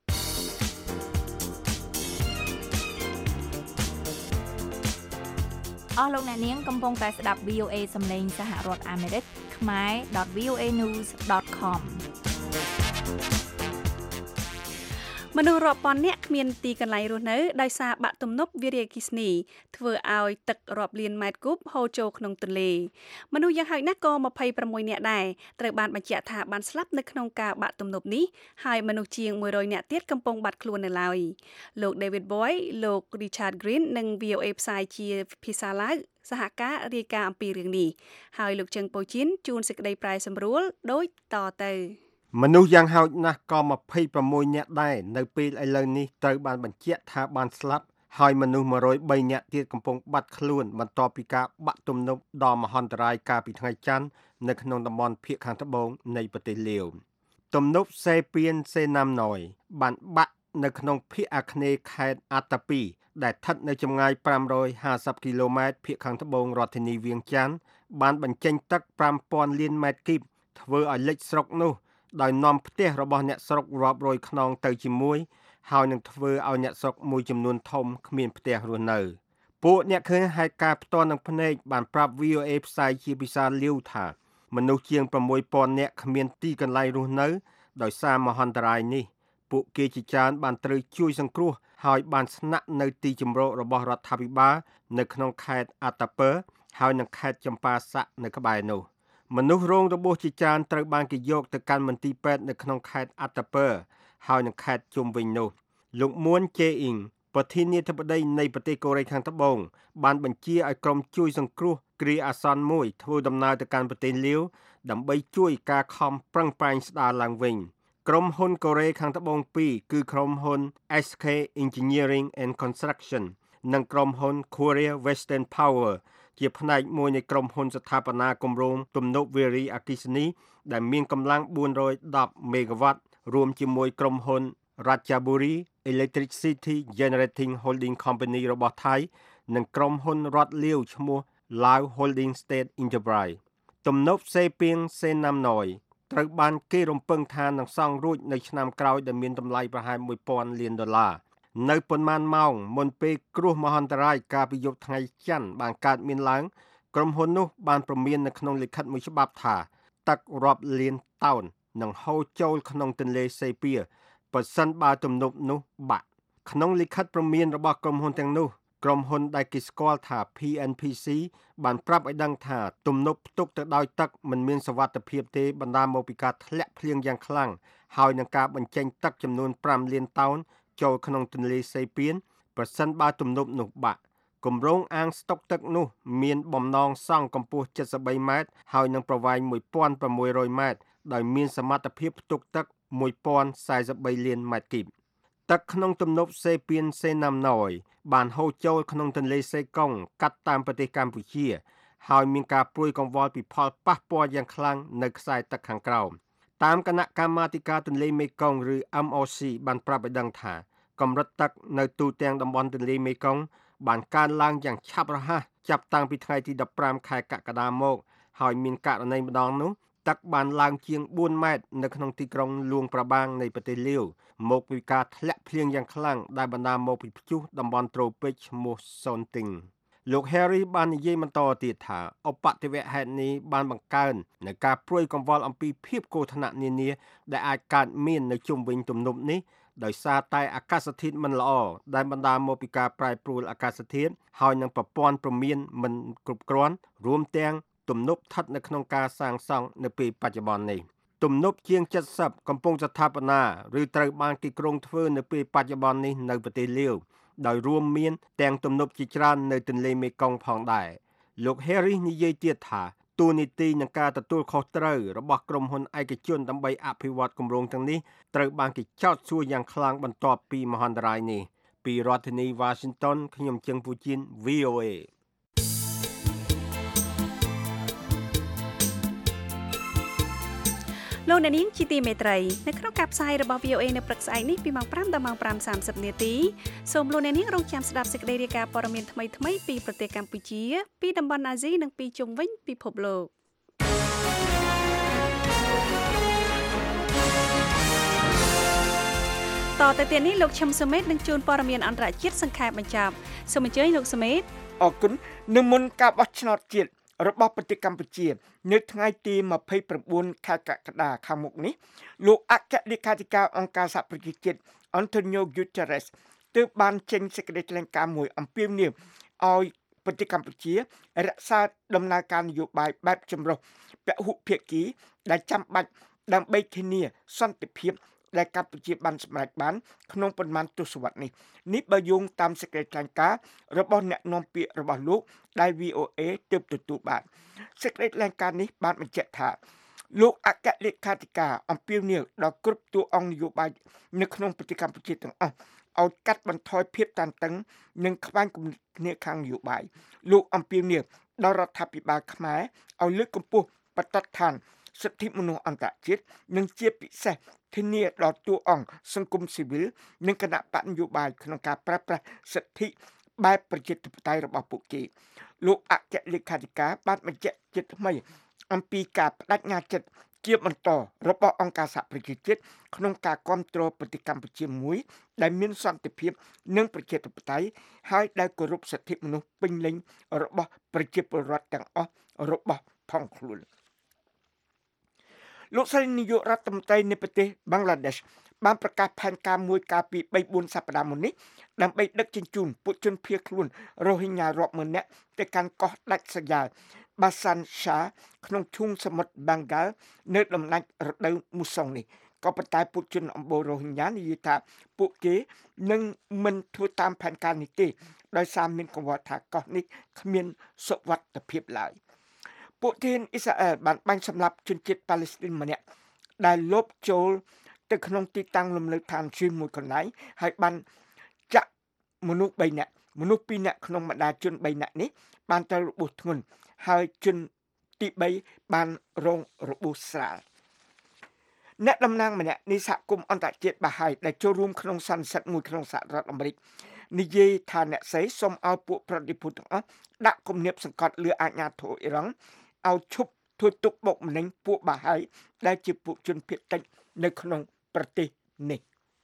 K: អស់លោកអ្នកនាងកំពុងតែស្ដាប់ V O A សំឡេងសហរដ្ឋអាមេរិក khmae dot v o a news dot comមនុស្សរាប់ពាន់នាក់គ្មានទីកន្លែងរស់នៅដោយសារបាក់ទំនប់វារីអគ្គិសនីធ្វើឲ្យទឹករាប់លានម៉ែត្រគូបហូរចូលក្នុងទន្លេមនុស្សយ៉ាងហោចណាស់ក៏ម្ភៃប្រាំមួយនាក់ដែរត្រូវបានបញ្ជាក់ថាបានស្លាប់នៅក្នុងការបាក់ទំនប់នេះហើយមនុស្សជាងមួយរយនាក់ទៀតកំពុងបាត់ខ្លួននៅឡើយលោក David Boy លោក Richard Green និង V O A ផ្សាយជាភាសាឡាវសហការរាយការណ៍អំពីរឿងនេះហើយលោកជឹងប៉ូជីនជួនសេចក្តីប្រែសម្រួលដូចតទៅ
U: មនុស្សយ៉ាងហោចណាស់ក៏ម្ភៃប្រាំមួយនាក់ដែរនៅពេលឥឡូវនេះត្រូវបានបញ្ជាក់ថាបានស្លាប់ហើយមនុស្សមួយរយបីនាក់ទៀតកំពុងបាត់ខ្លួនបន្ទាប់ពីការបាក់ទំនប់ដ៏មហន្តរាយកាលពីថ្ងៃច័ន្ទនៅក្នុងតំបន់ភាគខាងត្បូងនៃប្រទេសលាវទំនប់សេពៀនសេណាំណយបានបាក់នៅក្នុងភាគអាគ្នេយ៍ខេត្តអាតាពីដែលស្ថិតនៅចម្ងាយប្រាំរយហាសិបគីឡូម៉ែត្រភាគខាងត្បូងរដ្ឋធានីវៀងច័ន្ទបានបញ្ចេញទឹកប្រាំពាន់លានម៉ែត្រគីបធ្វើឲ្យលិចស្រុកនោះដោយនាំផ្ទះរបស់អ្នកស្រុករាប់រយខ្នងទៅជាមួយហើយនឹងធ្វើឲ្យអ្នកស្រុកមួយចំនួនធំគ្មានផ្ទះរស់នៅពួកអ្នកឃើញហេតុការណ៍ផ្ទាល់នឹងភ្នែកបានប្រាប់ V O A ផ្សាយជាភាសាលាវថាមនុស្សជាងប្រាំមួយពាន់នាក់គ្មានទីកន្លែងរស់នៅដោយសារមហន្តរាយនេះពួកគេជាច្រើនបានត្រូវជួយសង្គ្រោះហើយបានស្នាក់នៅទីជម្រករបស់រដ្ឋាភិបាលនៅក្នុងខេត្តអាតាពើហើយនិងខេត្តចម្ប៉ាសាក់នៅក្បែរនោះមនុស្សរងរបួសជាច្រើនត្រូវបានគេយកទៅកាន់មន្ទីរពេទ្យនៅក្នុងខេត្តអាតាពើហើយនិងខេត្តជុំវិញនោះលោកមួនជេអ៊ីងប្រធានាធិបតីនៃប្រទេសកូរ៉េខាងត្បូងបានបញ្ជាឲ្យក្រុមជួយសង្គ្រោះគ្រាអាសន្នមួយធ្វើដំណើរទៅកាន់ប្រទេសលាវដើម្បីជួយការខំប្រឹងប្រែងស្ដារឡើងវិញក្រុមហ៊ុនកូរ៉េខាងត្បូងពីរគឺក្រុមហ៊ុន S K Engineering and Construction និងក្រុមហ៊ុន Korea Western Powerជាផ្នែកមួយនៃក្រុមហ៊ុនស្ថាបនាគម្រោងទំនប់វារីអគ្គិសនីដែលមានកម្លាំងបួនរយដប់មេហ្គាវ៉ាត់រួមជាមួយក្រុមហ៊ុន Ratchaburi Electricity Generating Holding Company របស់ថៃនិងក្រុមហ៊ុនរដ្ឋលាវឈ្មោះ Lao Holding State Enterprise ទំនប់សេពៀងសេណាំណយត្រូវបានគេរំពឹងថានឹងសង់រួចនៅឆ្នាំក្រោយដែលមានតម្លៃប្រហែលមួយពាន់លានដុល្លារនៅប៉ុន្មានម៉ោងមុនពេលគ្រោះមហន្តរាយកាលពីយប់ថ្ងៃច័ន្ទបានកើតមានឡើងក្រុមហ៊ុននោះបានព្រមាននៅក្នុងលិខិតមួយច្បាប់ថាទឹករាប់លានតោននឹងហូរចូលក្នុងទន្លេសេពៀប្រសិនបើទំនប់នោះបាក់ក្នុងលិខិតព្រមានរបស់ក្រុមហ៊ុនទាំងនោះក្រុមហ៊ុនដែលគេស្គាល់ថា P N P C បានប្រាប់ឲ្យដឹងថាទំនប់ផ្ទុកទៅដោយទឹកមិនមានសុវត្ថិភាពទេបណ្ដាលមកពីការធ្លាក់ភ្លៀងយ៉ាងខ្លាំងហើយនឹងការបញ្ចេញទឹកចំនួនប្រាំលានតោនចូលក្នុងទន្លេសេពៀនប្រសិនបើទំនប់នោះបាក់គម្រោងអាងស្តុកទឹកនោះមានបំណងសង់កម្ពស់เจ็ดสิบสามម៉ែត្រហើយនឹងប្រវែងmột nghìn sáu trămម៉ែត្រដោយមានសមត្ថភាពផ្ទុកទឹកmột nghìn bốn trăm bốn mươi baលានម៉ែត្រគីបទឹកក្នុងទំនប់សេពៀនសេណាំណយបានហូរចូលក្នុងទន្លេសេកុងកាត់តាមប្រទេសកម្ពុជាហើយមានការព្រួយកង្វល់ពីផលប៉ះពាល់យ៉ាងខ្លាំងនៅខ្សែទឹកខាងក្រោមតាមគណៈកម្មាធិការទន្លេមេគង្គឬ M O C បានប្រាប់ឲ្យដឹងថាកម្រិតទឹកនៅទូទាំងតំបន់ទន្លេមេគង្គបានកើនឡើងយ៉ាងឆាប់រហ័សចាប់តាំងពីថ្ងៃទីដប់ប្រាំខែកក្កដាមកហើយមានករណីម្ដងនោះទឹកបានឡើងជាងbốnម៉ែត្រនៅក្នុងទីក្រុងលួងប្របាងនៃប្រទេសលាវមកពីការធ្លាក់ភ្លៀងយ៉ាងខ្លាំងដែលបណ្ដាលមកពីព្យុះតំបន់ត្រូពិកឈ្មោះ Sonting លោក Harry បាននិយាយបន្តទៀតថាឧបទ្ទវហេតុនេះបានបង្កើននៅការព្រួយកង្វល់អំពីភាពគ្រោះថ្នាក់នានាដែលអាចកើតមាននៅជុំវិញទំនប់នេះដោយសារតែអាកាសធាតុមិនល្អដែលបណ្ដាលមកពីការប្រែប្រួលអាកាសធាតុហើយនឹងប្រព័ន្ធព្រមានមិនគ្រប់គ្រាន់រួមទាំងទំនប់ស្ថិតនៅក្នុងការសាងសង់នៅពេលបច្ចុប្បន្ននេះទំនប់ជាងเจ็ดสิบកំពុងស្ថាបនាឬត្រូវបានគេគ្រោងធ្វើនៅពេលបច្ចុប្បន្ននេះនៅប្រទេសលាវដោយរួមមានទាំងទំនប់ជាច្រើននៅទន្លេមេគង្គផងដែរលោក Harry និយាយទៀតថាទូនីតិនឹងការទទួលខុសត្រូវរបស់ក្រុមហ៊ុនឯកជនដើម្បីអភិវឌ្ឍគម្រោងទាំងនេះត្រូវបានគេចោទសួរយ៉ាងខ្លាំងបន្ទាប់ពីមហន្តរាយនេះពីរដ្ឋធានី Washington ខ្ញុំជឹងពូជីន V O A
C: លោកអ្នកនាងជាទីមេត្រីនៅក្នុងការផ្សាយរបស់ V O A នៅព្រឹកស្អែកនេះពីម៉ោងfiveដល់ម៉ោងfiveសាមសិបនាទីសូមលោកអ្នកនាងរងចាំស្ដាប់សេចក្តីរាយការណ៍ព័ត៌មានថ្មីៗពីប្រទេសកម្ពុជាពីតំបន់អាស៊ីនិងពីជុំវិញពិភពលោកតទៅទៀតនេះលោកឈឹមសុមេតនឹងជួនព័ត៌មានអន្តរជាតិសង្ខេបបញ្ចប់សូមអញ្ជើញលោកសុមេត
D: អរគុណនៅមុនការបោះឆ្នោតជាតិរបស់ប្រទេសកម្ពុជានៅថ្ងៃទីยี่สิบเก้าខែកក្កដាខាងមុខនេះលោកអគ្គលេខាធិការអង្គការសហប្រជាជាតិ Antonio Guterres ទើបបានចេញសេចក្តីថ្លែងការណ៍មួយអំពាវនាវឲ្យប្រទេសកម្ពុជារក្សាដំណើរការនយោបាយបែបចម្រុះពហុភាគីដែលចាំបាច់ដើម្បីធានាសន្តិភាពដែលកម្ពុជាបានសម្រេចបានក្នុងប៉ុន្មានទសវត្សរ៍នេះនេះបើយោងតាមសេចក្តីថ្លែងការណ៍របស់អ្នកនាំពាក្យរបស់លោកដែល V O A ទើបទទួលបានសេចក្តីថ្លែងការណ៍នេះបានបញ្ជាក់ថាលោកអគ្គលេខាធិការអំពាវនាវដល់គ្រប់តួអង្គនយោបាយនៅក្នុងប្រទេសកម្ពុជាទាំងអស់ឲ្យកាត់បន្ថយភាពតានតឹងនិងខ្វែងគំនិតគ្នាខាងនយោបាយលោកអំពាវនាវដល់រដ្ឋាភិបាលខ្មែរឲ្យលើកកម្ពស់បទដ្ឋានសិទ្ធិមនុស្សអន្តរជាតិនិងជាពិសេសធានាដល់តួអង្គសង្គមស៊ីវិលនិងគណៈបកនយោបាយក្នុងការប្រើប្រាស់សិទ្ធិបែបប្រជាធិបតេយ្យរបស់ពួកគេលោកអគ្គលេខាធិការបានបញ្ជាក់ជាថ្មីអំពីការបដិញ្ញាចិត្តជាបន្តរបស់អង្គការសហប្រជាជាតិក្នុងការគាំទ្រប្រទេសកម្ពុជាមួយដែលមានសន្តិភាពនិងប្រជាធិបតេយ្យហើយដែលគោរពសិទ្ធិមនុស្សពេញលេញរបស់ប្រជាពលរដ្ឋទាំងអស់របស់ផងខ្លួនលោកស្រីនាយករដ្ឋមន្ត្រីនៃប្រទេសបង់ក្លាដេសបានប្រកាសផែនការមួយកាលពីបីបួនសប្តាហ៍មុននេះដើម្បីដឹកជញ្ជូនពួកជនភៀសខ្លួនរ៉ូហិញ៉ារាប់ម៉ឺននាក់ទៅកាន់កោះដាច់ស្រយាលបាសានសាក្នុងឈូងសមុទ្របង់ហ្គាល់នៅដំណាច់រដូវមូសុងនេះក៏ប៉ុន្តែពួកជនអម្បូររ៉ូហិញ៉ានិយាយថាពួកគេនឹងមិនធ្វើតាមផែនការនេះទេដោយសារមានកង្វល់ថាកោះនេះគ្មានសុវត្ថិភាពឡើយពួកទាហានអ៊ីស្រាអែលបានបាញ់សម្លាប់ជនជាតិប៉ាឡេស្ទីនម្នាក់ដែលលបចូលទៅក្នុងទីតាំងលំនៅឋានជួរមួយកន្លែងហើយបានចាក់មនុស្សបីនាក់មនុស្សពីរនាក់ក្នុងបណ្ដាជនបីនាក់នេះបានទៅរបួសធ្ងន់ហើយជនទីបីបានរងរបួសស្រាលអ្នកតំណាងម្នាក់នៃសហគមន៍អន្តរជាតិបាហាយដែលចូលរួមក្នុងសន្និសីទមួយក្នុងសហរដ្ឋអាមេរិកនិយាយថាអ្នកស្រីសូមឲ្យពួកប្រតិភូទាំងអស់ដាក់គំនាបសង្កត់លើអាជ្ញាធរអ៊ីរ៉ង់ឲ្យឈប់ធ្វើទុកបុកម្នេញពួកបាហាយដែលជាពួកជនភៀសតិចនៅក្នុងប្រទេសនេះ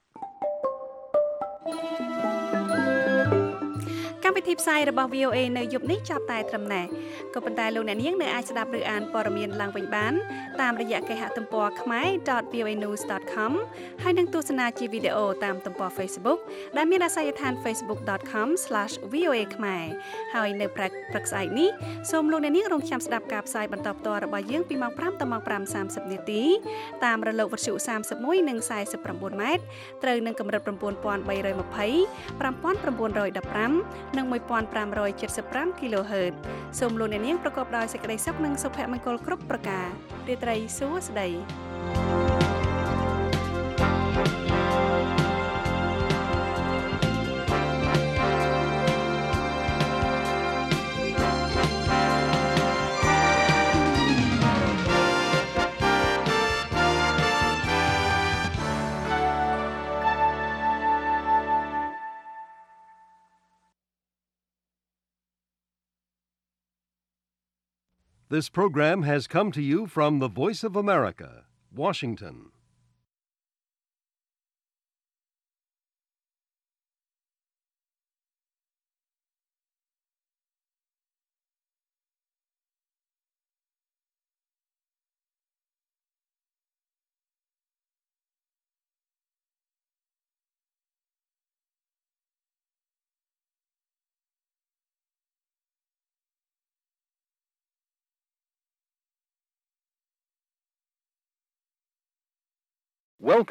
C: កម្មវិធីផ្សាយរបស់ V O A នៅយប់នេះចាប់តែត្រឹមណេះក៏ប៉ុន្តែលោកអ្នកនាងនៅអាចស្ដាប់ឬអានព័ត៌មានឡើងវិញបានតាមរយៈគេហទំព័រ khmae dot v o a news dot com ហើយនឹងទស្សនាជាវីដេអូតាមទំព័រ Facebook ដែលមានអាសយដ្ឋាន facebook dot com slash v o a khmae ហើយនៅព្រឹកព្រឹកស្អែកនេះសូមលោកអ្នកនាងរងចាំស្ដាប់ការផ្សាយបន្តផ្ទាល់របស់យើងពីម៉ោងfiveដល់ម៉ោងfiveសាមសិបនាទីតាមរលកវិទ្យុសាមសិបមួយនិងសាយសិបប្រាំបួនម៉ែត្រត្រូវនឹងកម្រិតnine thousand three hundred twenty, five thousand nine hundred fifteen និង một nghìn năm trăm bảy mươi lăm kHz សូមលោកអ្នកនាងប្រកបដោយសេចក្តីសុខនិងសុភមង្គលគ្រប់ប្រការរាត្រីសួស្តី
A: This program has come to you from the Voice of America, Washington. Welcome.